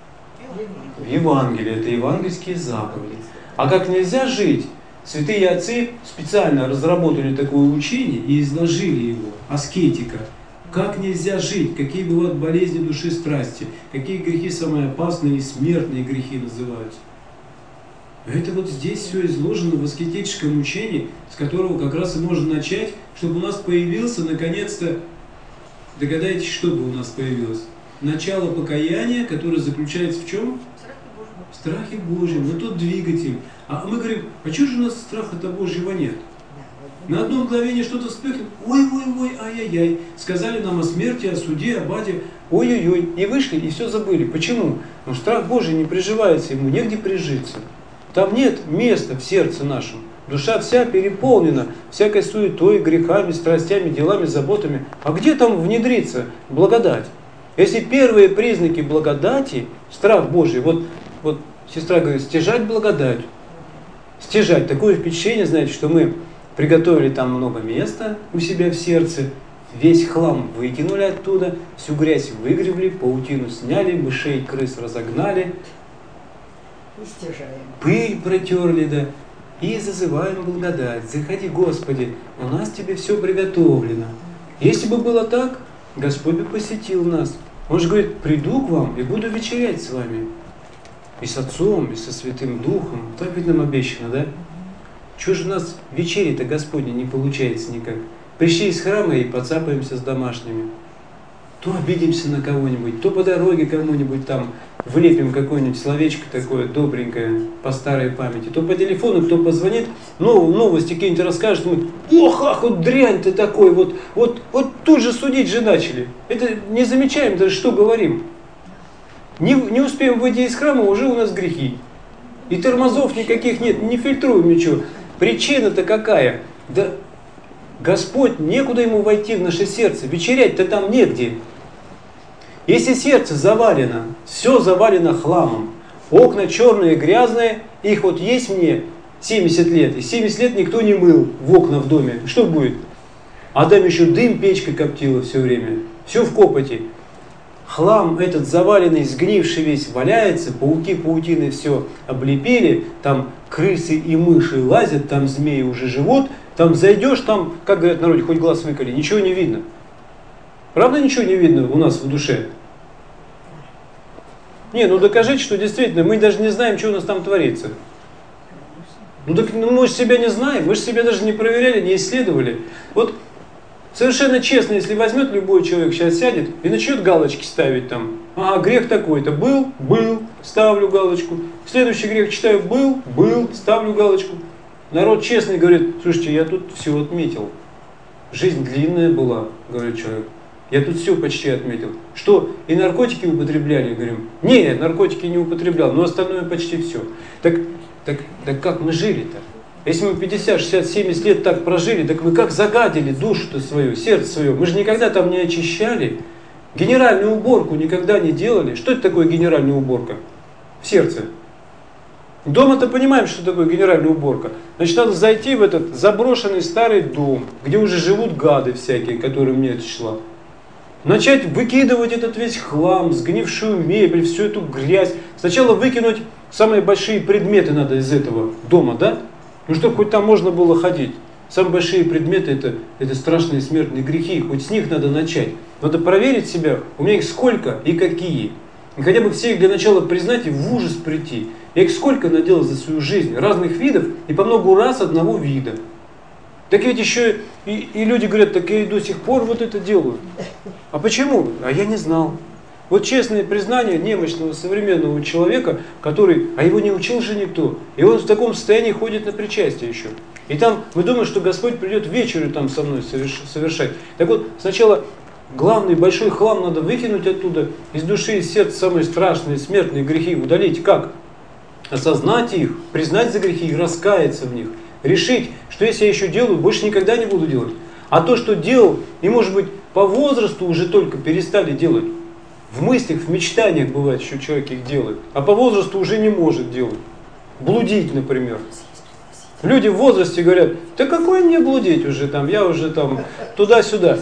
В Евангелии. Это евангельские заповеди. А как нельзя жить? Святые отцы специально разработали такое учение и изложили его. Аскетика. Как нельзя жить, какие бывают болезни души, страсти, какие грехи самые опасные и смертные грехи называются. Это вот здесь все изложено в аскетическом учении, с которого как раз и можно начать, чтобы у нас появился наконец-то, догадайтесь, что бы у нас появилось? Начало покаяния, которое заключается в чем? В страхе Божьем. Вот тот двигатель. А мы говорим, а чего же у нас страха-то Божьего нет? На одно мгновение что-то вспыхнет, ой-ой-ой, ай-яй-яй. Сказали нам о смерти, о суде, о баде, ой-ой-ой. И вышли, и все забыли. Почему? Потому что страх Божий не приживается, ему негде прижиться. Там нет места в сердце нашем. Душа вся переполнена всякой суетой, грехами, страстями, делами, заботами. А где там внедриться благодать? Если первые признаки благодати, страх Божий, вот, вот сестра говорит, стяжать благодать. Стяжать. Такое впечатление, знаете, что мы приготовили там много места у себя в сердце, весь хлам выкинули оттуда, всю грязь выгребли, паутину сняли, мышей, крыс разогнали, пыль протерли, да, и зазываем благодать. Заходи, Господи, у нас тебе все приготовлено. Если бы было так, Господь бы посетил нас. Он же говорит, приду к вам и буду вечерять с вами. И с Отцом, и со Святым Духом. Так ведь нам обещано, да? Чего же у нас вечери-то Господня не получается никак? Пришли из храма и поцапаемся с домашними. То обидимся на кого-нибудь, то по дороге кому-нибудь там влепим какое-нибудь словечко такое добренькое по старой памяти, то по телефону кто позвонит, ну, новости какие-нибудь расскажет, мы, ох, ах, вот дрянь ты такой, вот, вот, вот тут же судить же начали. Это не замечаем даже, что говорим. Не, не успеем выйти из храма, уже у нас грехи. И тормозов никаких нет, не фильтруем ничего. Причина-то какая? Да Господь, некуда ему войти в наше сердце, вечерять-то там негде. Если сердце завалено, все завалено хламом, окна черные, грязные, их вот есть мне семьдесят лет, и семьдесят лет никто не мыл в окна в доме, что будет? А там еще дым, печка коптила все время, все в копоти. Хлам этот заваленный, сгнивший весь валяется, пауки, паутины все облепили, там крысы и мыши лазят, там змеи уже живут, там зайдешь, там, как говорят в народе, хоть глаз выколи, ничего не видно. Правда ничего не видно у нас в душе? Не, ну докажите, что действительно мы даже не знаем, что у нас там творится. Ну так ну, мы же себя не знаем, мы же себя даже не проверяли, не исследовали. Вот совершенно честно, если возьмет любой человек, сейчас сядет и начнет галочки ставить там. Ага, грех такой-то был, был, ставлю галочку. Следующий грех читаю, был, был, ставлю галочку. Народ честный говорит, слушайте, я тут все отметил. Жизнь длинная была, говорит человек. Я тут все почти отметил. Что, и наркотики употребляли? Говорим, не, наркотики не употреблял, но остальное почти все. Так, так, так как мы жили-то? Если мы пятьдесят, шестьдесят, семьдесят лет так прожили, так мы как загадили душу-то свою, сердце свое? Мы же никогда там не очищали. Генеральную уборку никогда не делали. Что это такое генеральная уборка? В сердце. Дома-то понимаем, что такое генеральная уборка. Значит, надо зайти в этот заброшенный старый дом, где уже живут гады всякие, которым нет числа. Начать выкидывать этот весь хлам, сгнившую мебель, всю эту грязь. Сначала выкинуть самые большие предметы надо из этого дома, да? Ну, чтобы хоть там можно было ходить. Самые большие предметы это, это страшные смертные грехи, хоть с них надо начать. Надо проверить себя, у меня их сколько и какие. И хотя бы все их для начала признать и в ужас прийти. Я их сколько наделал за свою жизнь, разных видов и по много раз одного вида. Так ведь еще и, и люди говорят, так я и до сих пор вот это делаю. А почему? А я не знал. Вот честное признание немощного современного человека, который, а его не учил же никто, и он в таком состоянии ходит на причастие еще. И там мы думаем, что Господь придет вечером там со мной совершать. Так вот, сначала главный большой хлам надо выкинуть оттуда, из души, из сердца самые страшные смертные грехи удалить. Как? Осознать их, признать за грехи и раскаяться в них. Решить, что если я еще делаю, больше никогда не буду делать. А то, что делал, и может быть по возрасту уже только перестали делать. В мыслях, в мечтаниях бывает, что человек их делает. А по возрасту уже не может делать. Блудить, например. Люди в возрасте говорят, да какой мне блудить уже там, я уже там туда-сюда.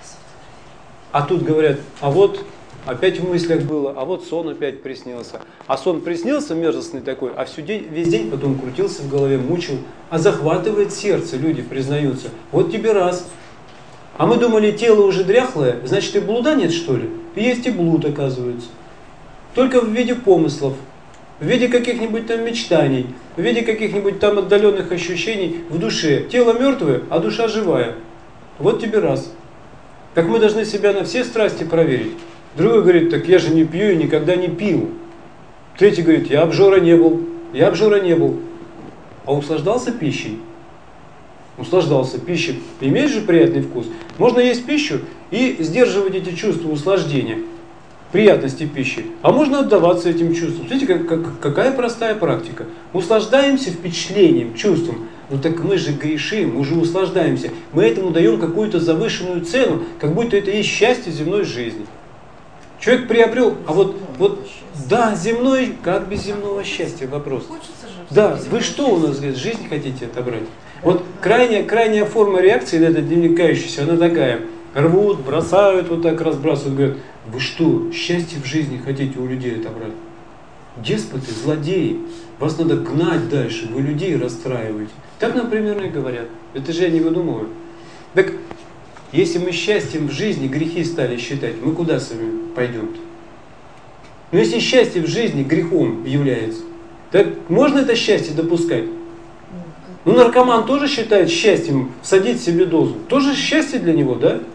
А тут говорят, а вот опять в мыслях было, а вот сон опять приснился. А сон приснился мерзостный такой, а всю день, весь день потом крутился в голове, мучил. А захватывает сердце, люди признаются. Вот тебе раз. А мы думали, тело уже дряхлое, значит и блуда нет, что ли? Есть и блуд, оказывается. Только в виде помыслов, в виде каких-нибудь там мечтаний, в виде каких-нибудь там отдаленных ощущений в душе. Тело мертвое, а душа живая. Вот тебе раз. Так мы должны себя на все страсти проверить. Другой говорит, так я же не пью и никогда не пил. Третий говорит, я обжора не был, я обжора не был. А услаждался пищей? Услаждался пищей. Имеет же приятный вкус. Можно есть пищу и сдерживать эти чувства услаждения, приятности пищи. А можно отдаваться этим чувствам. Смотрите, как, как, какая простая практика. Услаждаемся впечатлением, чувством. Ну так мы же грешим, мы же услаждаемся. Мы этому даем какую-то завышенную цену, как будто это есть счастье земной жизни. Человек приобрел, а вот, вот да, земной, как без земного счастья, вопрос. Да, вы что у нас, говорит, жизнь хотите отобрать? Вот крайняя, крайняя форма реакции на этот дневник кающийся, она такая. Рвут, бросают, вот так разбрасывают, говорят, вы что, счастье в жизни хотите у людей отобрать? Деспоты, злодеи, вас надо гнать дальше, вы людей расстраиваете. Так нам примерно и говорят. Это же я не выдумываю. Так, если мы счастьем в жизни грехи стали считать, мы куда с вами пойдем-то? Но если счастье в жизни грехом является, так можно это счастье допускать? Ну, наркоман тоже считает счастьем всадить себе дозу. Тоже счастье для него, да?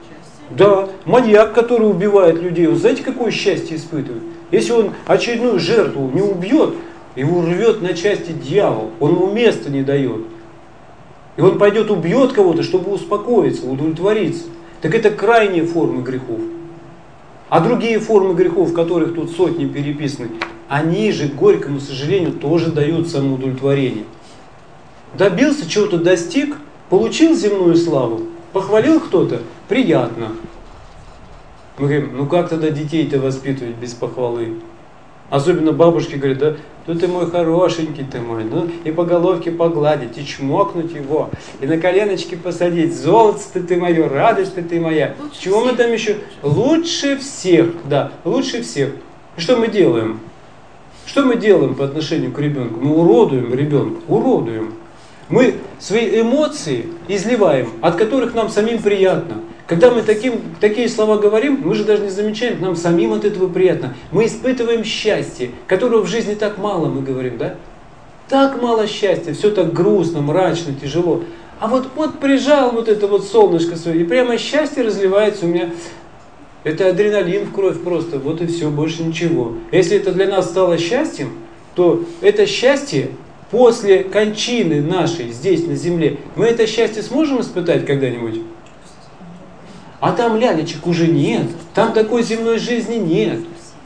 Да, маньяк, который убивает людей, вы знаете, какое счастье испытывает? Если он очередную жертву не убьет, его рвет на части дьявол, он ему места не дает. И он пойдет убьет кого-то, чтобы успокоиться, удовлетвориться. Так это крайние формы грехов. А другие формы грехов, которых тут сотни переписаны, они же, к горькому сожалению, тоже дают самоудовлетворение. Добился чего-то, достиг, получил земную славу, похвалил кто-то, приятно. Мы говорим, ну как тогда детей-то воспитывать без похвалы? Особенно бабушки говорят, да, ну ты мой хорошенький ты мой, ну и по головке погладить, и чмокнуть его, и на коленочки посадить, золото ты мое, радость ты моя. Лучше Чего всех. мы там еще? Лучше всех, да, лучше всех. И что мы делаем? Что мы делаем по отношению к ребенку? Мы уродуем ребенка, уродуем. Мы свои эмоции изливаем, от которых нам самим приятно. Когда мы таким, такие слова говорим, мы же даже не замечаем, нам самим от этого приятно. Мы испытываем счастье, которого в жизни так мало, мы говорим, да? Так мало счастья, все так грустно, мрачно, тяжело. А вот, вот прижал вот это вот солнышко свое, и прямо счастье разливается у меня. Это адреналин в кровь просто, вот и все, больше ничего. Если это для нас стало счастьем, то это счастье после кончины нашей здесь на земле, мы это счастье сможем испытать когда-нибудь? А там лялечек уже нет, там такой земной жизни нет.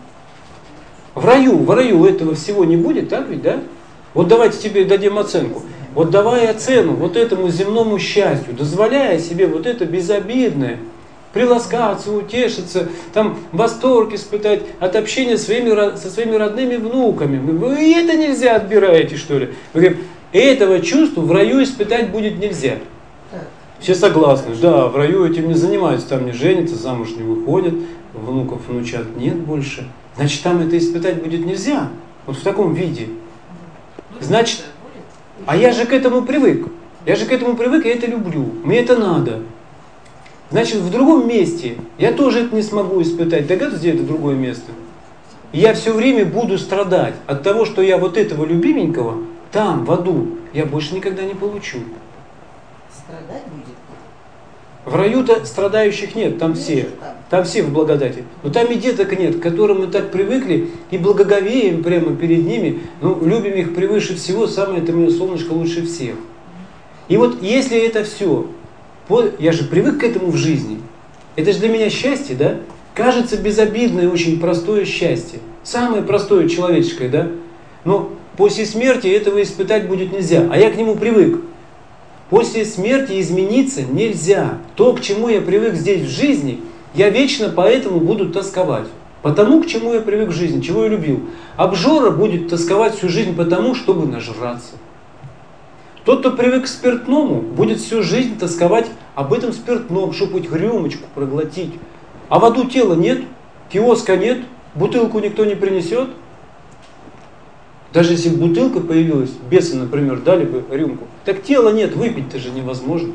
В раю, в раю этого всего не будет, так ведь, да? Вот давайте теперь дадим оценку. Вот давая оцену вот этому земному счастью, дозволяя себе вот это безобидное, приласкаться, утешиться, там восторг испытать от общения с своими, со своими родными внуками. Вы это нельзя отбираете, что ли? Мы говорим, этого чувства в раю испытать будет нельзя. Все согласны, да, в раю этим не занимаются, там не женятся, замуж не выходят, внуков, внучат нет больше. Значит, там это испытать будет нельзя, вот в таком виде. Значит, а я же к этому привык, я же к этому привык, я это люблю, мне это надо. Значит, в другом месте я тоже это не смогу испытать. Догадываетесь, где это другое место? И я все время буду страдать от того, что я вот этого любименького там, в аду, я больше никогда не получу. Страдать будет. В раю-то страдающих нет, там все. Там все в благодати. Но там и деток нет, к которым мы так привыкли и благоговеем прямо перед ними. Ну, любим их превыше всего, самое это мое солнышко лучше всех. И вот если это все, я же привык к этому в жизни. Это же для меня счастье, да? Кажется безобидное, очень простое счастье. Самое простое человеческое, да? Но после смерти этого испытать будет нельзя. А я к нему привык. После смерти измениться нельзя. То, к чему я привык здесь в жизни, я вечно поэтому буду тосковать. Потому, к чему я привык в жизни, чего я любил. Обжора будет тосковать всю жизнь потому, чтобы нажраться. Тот, кто привык к спиртному, будет всю жизнь тосковать об этом спиртном, чтобы хоть рюмочку проглотить. А в аду тела нет, киоска нет, бутылку никто не принесет. Даже если бы бутылка появилась, бесы, например, дали бы рюмку, так тела нет, выпить-то же невозможно.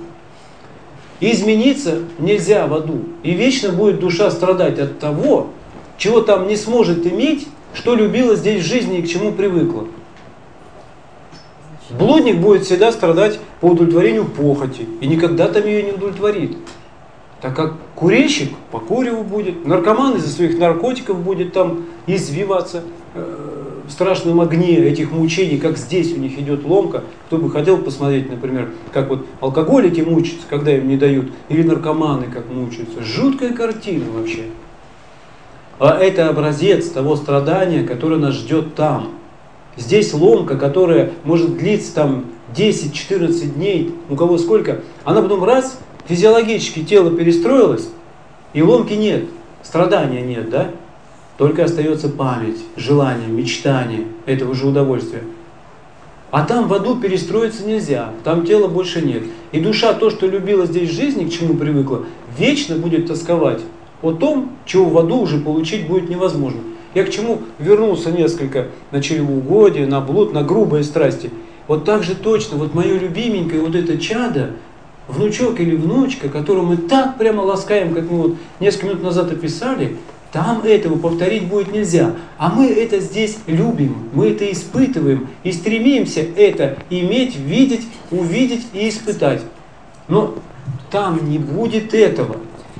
И измениться нельзя в аду. И вечно будет душа страдать от того, чего там не сможет иметь, что любила здесь в жизни и к чему привыкла. Блудник будет всегда страдать по удовлетворению похоти, и никогда там ее не удовлетворит. Так как курильщик по куреву будет, наркоман из-за своих наркотиков будет там извиваться в страшном огне этих мучений, как здесь у них идет ломка. Кто бы хотел посмотреть, например, как вот алкоголики мучаются, когда им не дают, или наркоманы как мучаются. Жуткая картина вообще. А это образец того страдания, которое нас ждет там. Здесь ломка, которая может длиться там десять-четырнадцать дней, у кого сколько, она потом раз, физиологически тело перестроилось, и ломки нет, страдания нет, да? Только остается память, желание, мечтание этого же удовольствия. А там в аду перестроиться нельзя, там тела больше нет. И душа, то, что любила здесь в жизни, к чему привыкла, вечно будет тосковать о том, чего в аду уже получить будет невозможно. Я к чему вернулся несколько на чревоугодие, на блуд, на грубые страсти. Вот так же точно, вот мое любименькое вот это чадо, внучок или внучка, которого мы так прямо ласкаем, как мы вот несколько минут назад описали, там этого повторить будет нельзя. А мы это здесь любим, мы это испытываем и стремимся это иметь, видеть, увидеть и испытать. Но там не будет этого.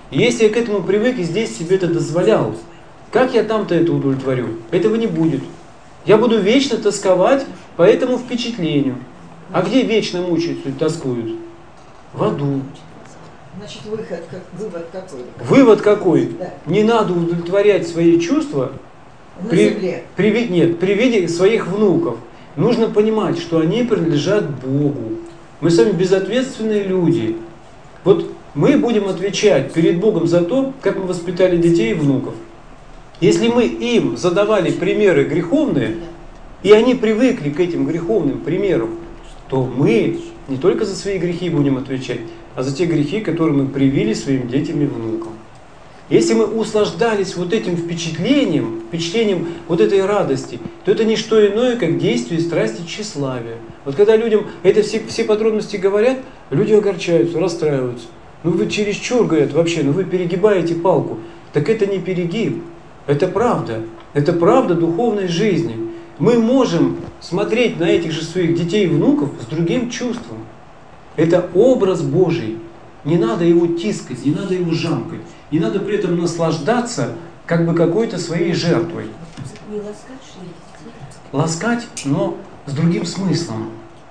И если я к этому привык и здесь себе это дозволял, как я там-то это удовлетворю? Этого не будет. Я буду вечно тосковать по этому впечатлению. А где вечно мучаются и тоскуют? В аду. Значит, выход, как, вывод какой? Вывод какой? Да. Не надо удовлетворять свои чувства На при, земле. при, ви- нет, при виде своих внуков. Нужно понимать, что они принадлежат Богу. Мы с вами безответственные люди. Вот мы будем отвечать перед Богом за то, как мы воспитали детей и внуков. Если мы им задавали примеры греховные, и они привыкли к этим греховным примерам, то мы не только за свои грехи будем отвечать, а за те грехи, которые мы привили своим детям и внукам. Если мы услаждались вот этим впечатлением, впечатлением вот этой радости, то это не что иное, как действие страсти тщеславия. Вот когда людям это все, все подробности говорят, люди огорчаются, расстраиваются. Ну вы чересчур, говорят, вообще, ну вы перегибаете палку. Так это не перегиб, это правда. Это правда духовной жизни. Мы можем смотреть на этих же своих детей и внуков с другим чувством. Это образ Божий. Не надо его тискать, не надо его жамкать. Не надо при этом наслаждаться как бы какой-то своей жертвой. Не ласкать, что ли? Ласкать, но с другим смыслом.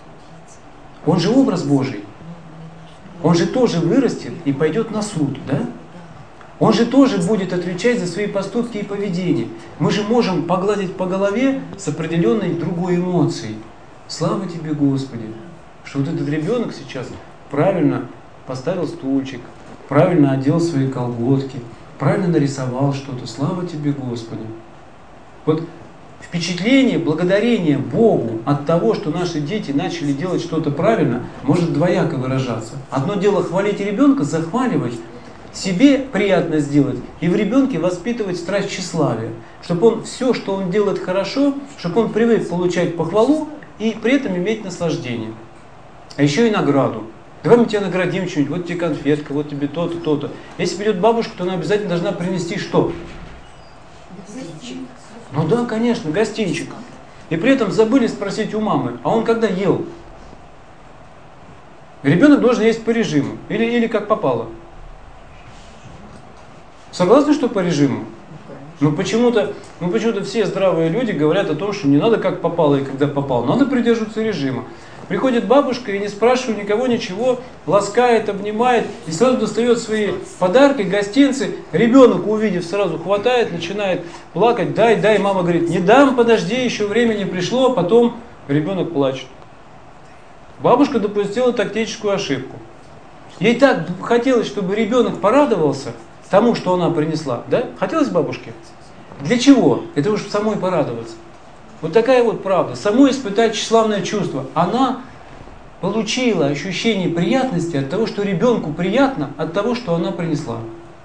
Он же образ Божий. Он же тоже вырастет и пойдет на суд, да? Он же тоже будет отвечать за свои поступки и поведение. Мы же можем погладить по голове с определенной другой эмоцией. Слава тебе, Господи, что вот этот ребенок сейчас правильно поставил стульчик, правильно одел свои колготки, правильно нарисовал что-то. Слава тебе, Господи. Вот впечатление, благодарение Богу от того, что наши дети начали делать что-то правильно, может двояко выражаться. Одно дело хвалить ребенка, захваливать, себе приятно сделать, и в ребенке воспитывать страсть тщеславия, чтобы он все, что он делает хорошо, чтобы он привык получать похвалу и при этом иметь наслаждение. А еще и награду. Давай мы тебя наградим что-нибудь, вот тебе конфетка, вот тебе то-то, то-то. Если придет бабушка, то она обязательно должна принести что? Ну да, конечно, гостинчик. И при этом забыли спросить у мамы, а он когда ел? Ребенок должен есть по режиму, или, или как попало. Согласны, что по режиму? Но почему-то, ну почему-то все здравые люди говорят о том, что не надо как попало и когда попало, надо придерживаться режима. Приходит бабушка и не спрашивая никого ничего, ласкает, обнимает и сразу достает свои подарки, гостинцы. Ребенок, увидев, сразу хватает, начинает плакать, дай, дай. Мама говорит, не дам, подожди, еще время не пришло, а потом ребенок плачет. Бабушка допустила тактическую ошибку. Ей так хотелось, чтобы ребенок порадовался тому, что она принесла. Да? Хотелось бабушке? Для чего? Это уж самой порадоваться. Вот такая вот правда. Самой испытать тщеславное чувство. Она получила ощущение приятности от того, что ребенку приятно от того, что она принесла.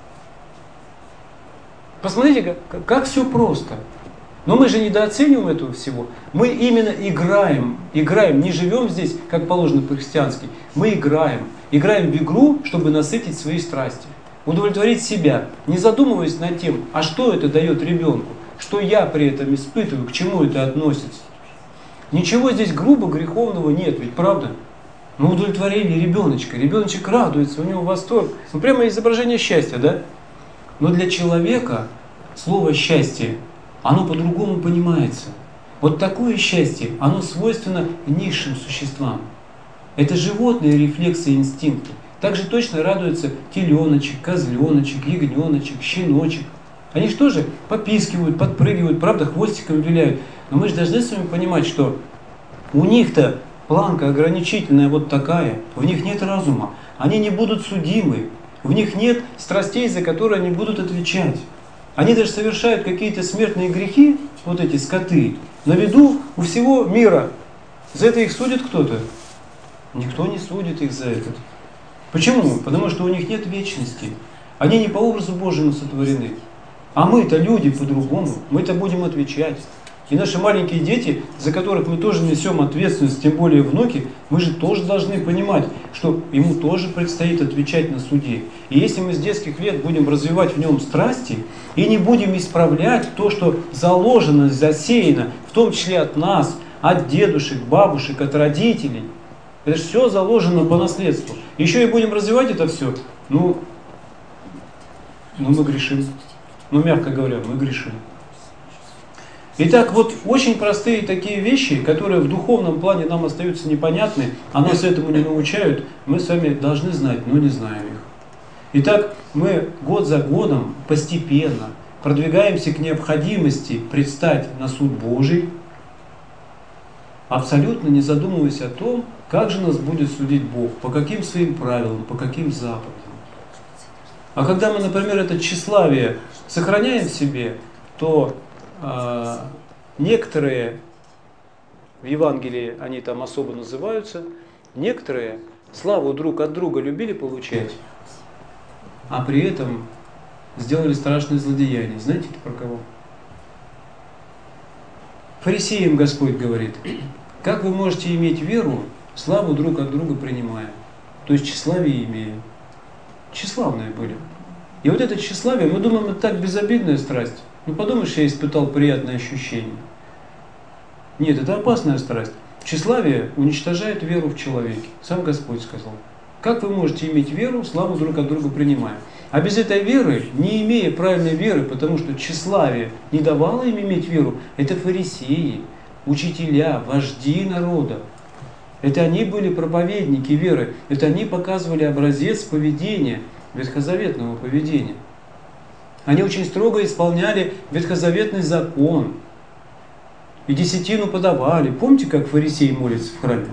Посмотрите, как, как все просто. Но мы же недооцениваем этого всего. Мы именно играем, играем, не живем здесь, как положено по-христиански. Мы играем. Играем в игру, чтобы насытить свои страсти. Удовлетворить себя, не задумываясь над тем, а что это дает ребенку, что я при этом испытываю, к чему это относится. Ничего здесь грубо греховного нет, ведь правда? Ну, удовлетворение ребеночка, ребеночек радуется, у него восторг. Ну, прямо изображение счастья, да? Но для человека слово «счастье», оно по-другому понимается. Вот такое счастье, оно свойственно низшим существам. Это животные рефлексы и инстинкты. Также точно радуется теленочек, козленочек, ягненочек, щеночек. Они же тоже попискивают, подпрыгивают, правда, хвостиком виляют. Но мы же должны с вами понимать, что у них-то планка ограничительная вот такая, в них нет разума, они не будут судимы, в них нет страстей, за которые они будут отвечать. Они даже совершают какие-то смертные грехи, вот эти скоты, на виду у всего мира. За это их судит кто-то? Никто не судит их за это. Почему? Потому что у них нет вечности. Они не по образу Божьему сотворены. А мы-то люди по-другому. Мы-то будем отвечать. И наши маленькие дети, за которых мы тоже несем ответственность, тем более внуки, мы же тоже должны понимать, что ему тоже предстоит отвечать на суде. И если мы с детских лет будем развивать в нем страсти и не будем исправлять то, что заложено, засеяно, в том числе от нас, от дедушек, бабушек, от родителей, это же все заложено по наследству. Еще и будем развивать это все, ну, но мы грешим. Ну, мягко говоря, мы грешим. Итак, вот очень простые такие вещи, которые в духовном плане нам остаются непонятны, а нас этому не научают, мы с вами должны знать, но не знаем их. Итак, мы год за годом постепенно продвигаемся к необходимости предстать на суд Божий, абсолютно не задумываясь о том, как же нас будет судить Бог, по каким своим правилам, по каким заповедям. А когда мы, например, это тщеславие сохраняем в себе, то э, некоторые, в Евангелии они там особо называются, некоторые славу друг от друга любили получать, а при этом сделали страшные злодеяния. Знаете это про кого? Фарисеям Господь говорит: как вы можете иметь веру, славу друг от друга принимая, то есть тщеславие имея. Тщеславные были. И вот это тщеславие, мы думаем, это так безобидная страсть. Ну подумаешь, я испытал приятное ощущение. Нет, это опасная страсть. Тщеславие уничтожает веру в человеке. Сам Господь сказал. Как вы можете иметь веру, славу друг от друга принимая? А без этой веры, не имея правильной веры, потому что тщеславие не давало им иметь веру, это фарисеи, учителя, вожди народа. Это они были проповедники веры, это они показывали образец поведения, ветхозаветного поведения. Они очень строго исполняли ветхозаветный закон. И десятину подавали. Помните, как фарисеи молятся в храме?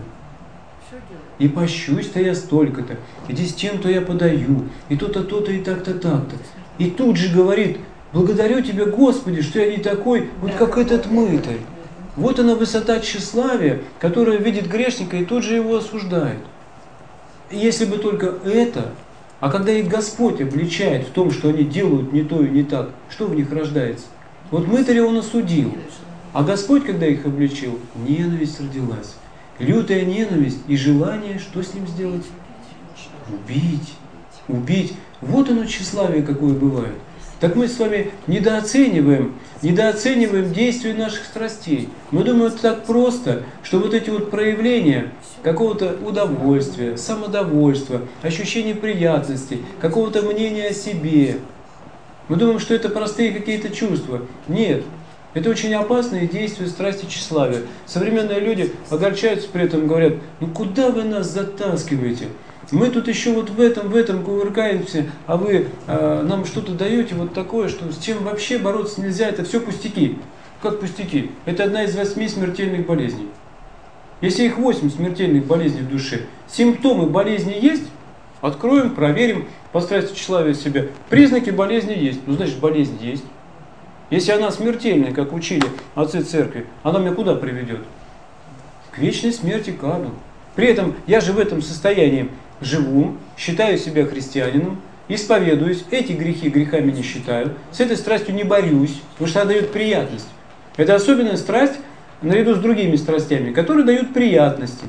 И пощусь-то я столько-то, и десятину-то я подаю, и то-то, то-то, и так-то, так-то. И тут же говорит: благодарю Тебя, Господи, что я не такой, вот как этот мытарь. Вот она высота тщеславия, которая видит грешника и тут же его осуждает. И если бы только это, а когда их Господь обличает в том, что они делают не то и не так, что в них рождается? Вот мытаря он осудил, а Господь, когда их обличил, ненависть родилась. Лютая ненависть и желание, что с ним сделать? Убить. Убить. Вот оно тщеславие какое бывает. Так мы с вами недооцениваем, недооцениваем действия наших страстей. Мы думаем, это так просто, что вот эти вот проявления какого-то удовольствия, самодовольства, ощущения приятности, какого-то мнения о себе. Мы думаем, что это простые какие-то чувства. Нет. Это очень опасные действия страсти тщеславия. Современные люди огорчаются при этом, говорят: ну куда вы нас затаскиваете? Мы тут еще вот в этом, в этом кувыркаемся, а вы э, нам что-то даете вот такое, что с чем вообще бороться нельзя, это все пустяки. Как пустяки? Это одна из восьми смертельных болезней. Если их восемь смертельных болезней в душе, симптомы болезни есть? Откроем, проверим, по страсти тщеславия себя. Признаки болезни есть. Ну значит, болезнь есть. Если она смертельная, как учили отцы церкви, она меня куда приведет? К вечной смерти, к аду. При этом я же в этом состоянии живу, считаю себя христианином, исповедуюсь, эти грехи грехами не считаю, с этой страстью не борюсь, потому что она дает приятность. Это особенная страсть, наряду с другими страстями, которые дают приятности.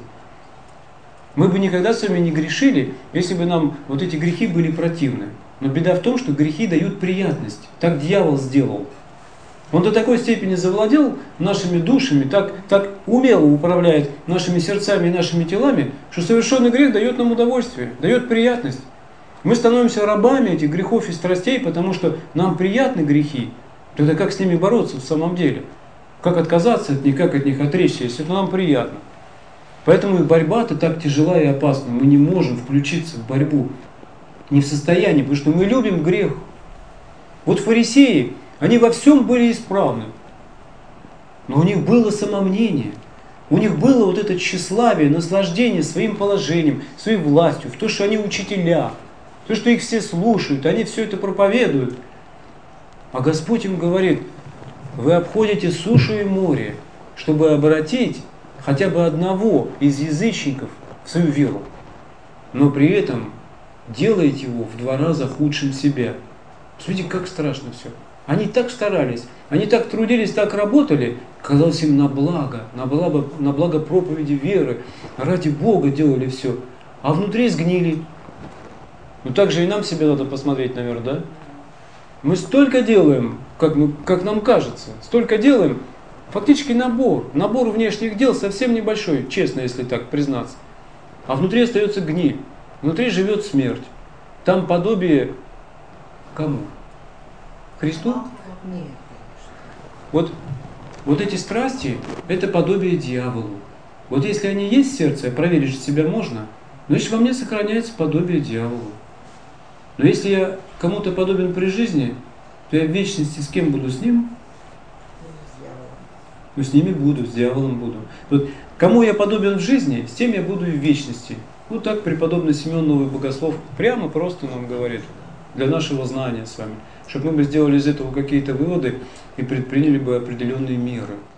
Мы бы никогда с вами не грешили, если бы нам вот эти грехи были противны. Но беда в том, что грехи дают приятность. Так дьявол сделал. Он до такой степени завладел нашими душами, так, так умело управляет нашими сердцами и нашими телами, что совершенный грех дает нам удовольствие, дает приятность. Мы становимся рабами этих грехов и страстей, потому что нам приятны грехи. Тогда как с ними бороться в самом деле? Как отказаться от них, как от них отречься, если это нам приятно? Поэтому и борьба-то так тяжела и опасна. Мы не можем включиться в борьбу. Не в состоянии, потому что мы любим грех. Вот фарисеи, они во всем были исправны. Но у них было самомнение. У них было вот это тщеславие, наслаждение своим положением, своей властью, в то, что они учителя, в то, что их все слушают, они все это проповедуют. А Господь им говорит: вы обходите сушу и море, чтобы обратить хотя бы одного из язычников в свою веру. Но при этом делаете его в два раза худшим себя. Смотрите, как страшно все. Они так старались, они так трудились, так работали, казалось им на благо, на благо, на благо проповеди веры, ради Бога делали все, а внутри сгнили. Ну так же и нам себе надо посмотреть, наверное, да? Мы столько делаем, как, мы, как нам кажется, столько делаем, фактически набор, набор внешних дел совсем небольшой, честно, если так признаться. А внутри остается гниль, внутри живет смерть. Там подобие кому? Христу? Нет, конечно. Вот, вот эти страсти – это подобие дьяволу. Вот если они есть в сердце, проверить же себя можно, значит во мне сохраняется подобие дьяволу. Но если я кому-то подобен при жизни, то я в вечности с кем буду? С ним? С дьяволом. Ну, с ними буду, с дьяволом буду. Вот кому я подобен в жизни, с тем я буду и в вечности. Вот так преподобный Симеон Новый Богослов прямо просто нам говорит, для нашего знания с вами, чтобы мы бы сделали из этого какие-то выводы и предприняли бы определенные меры.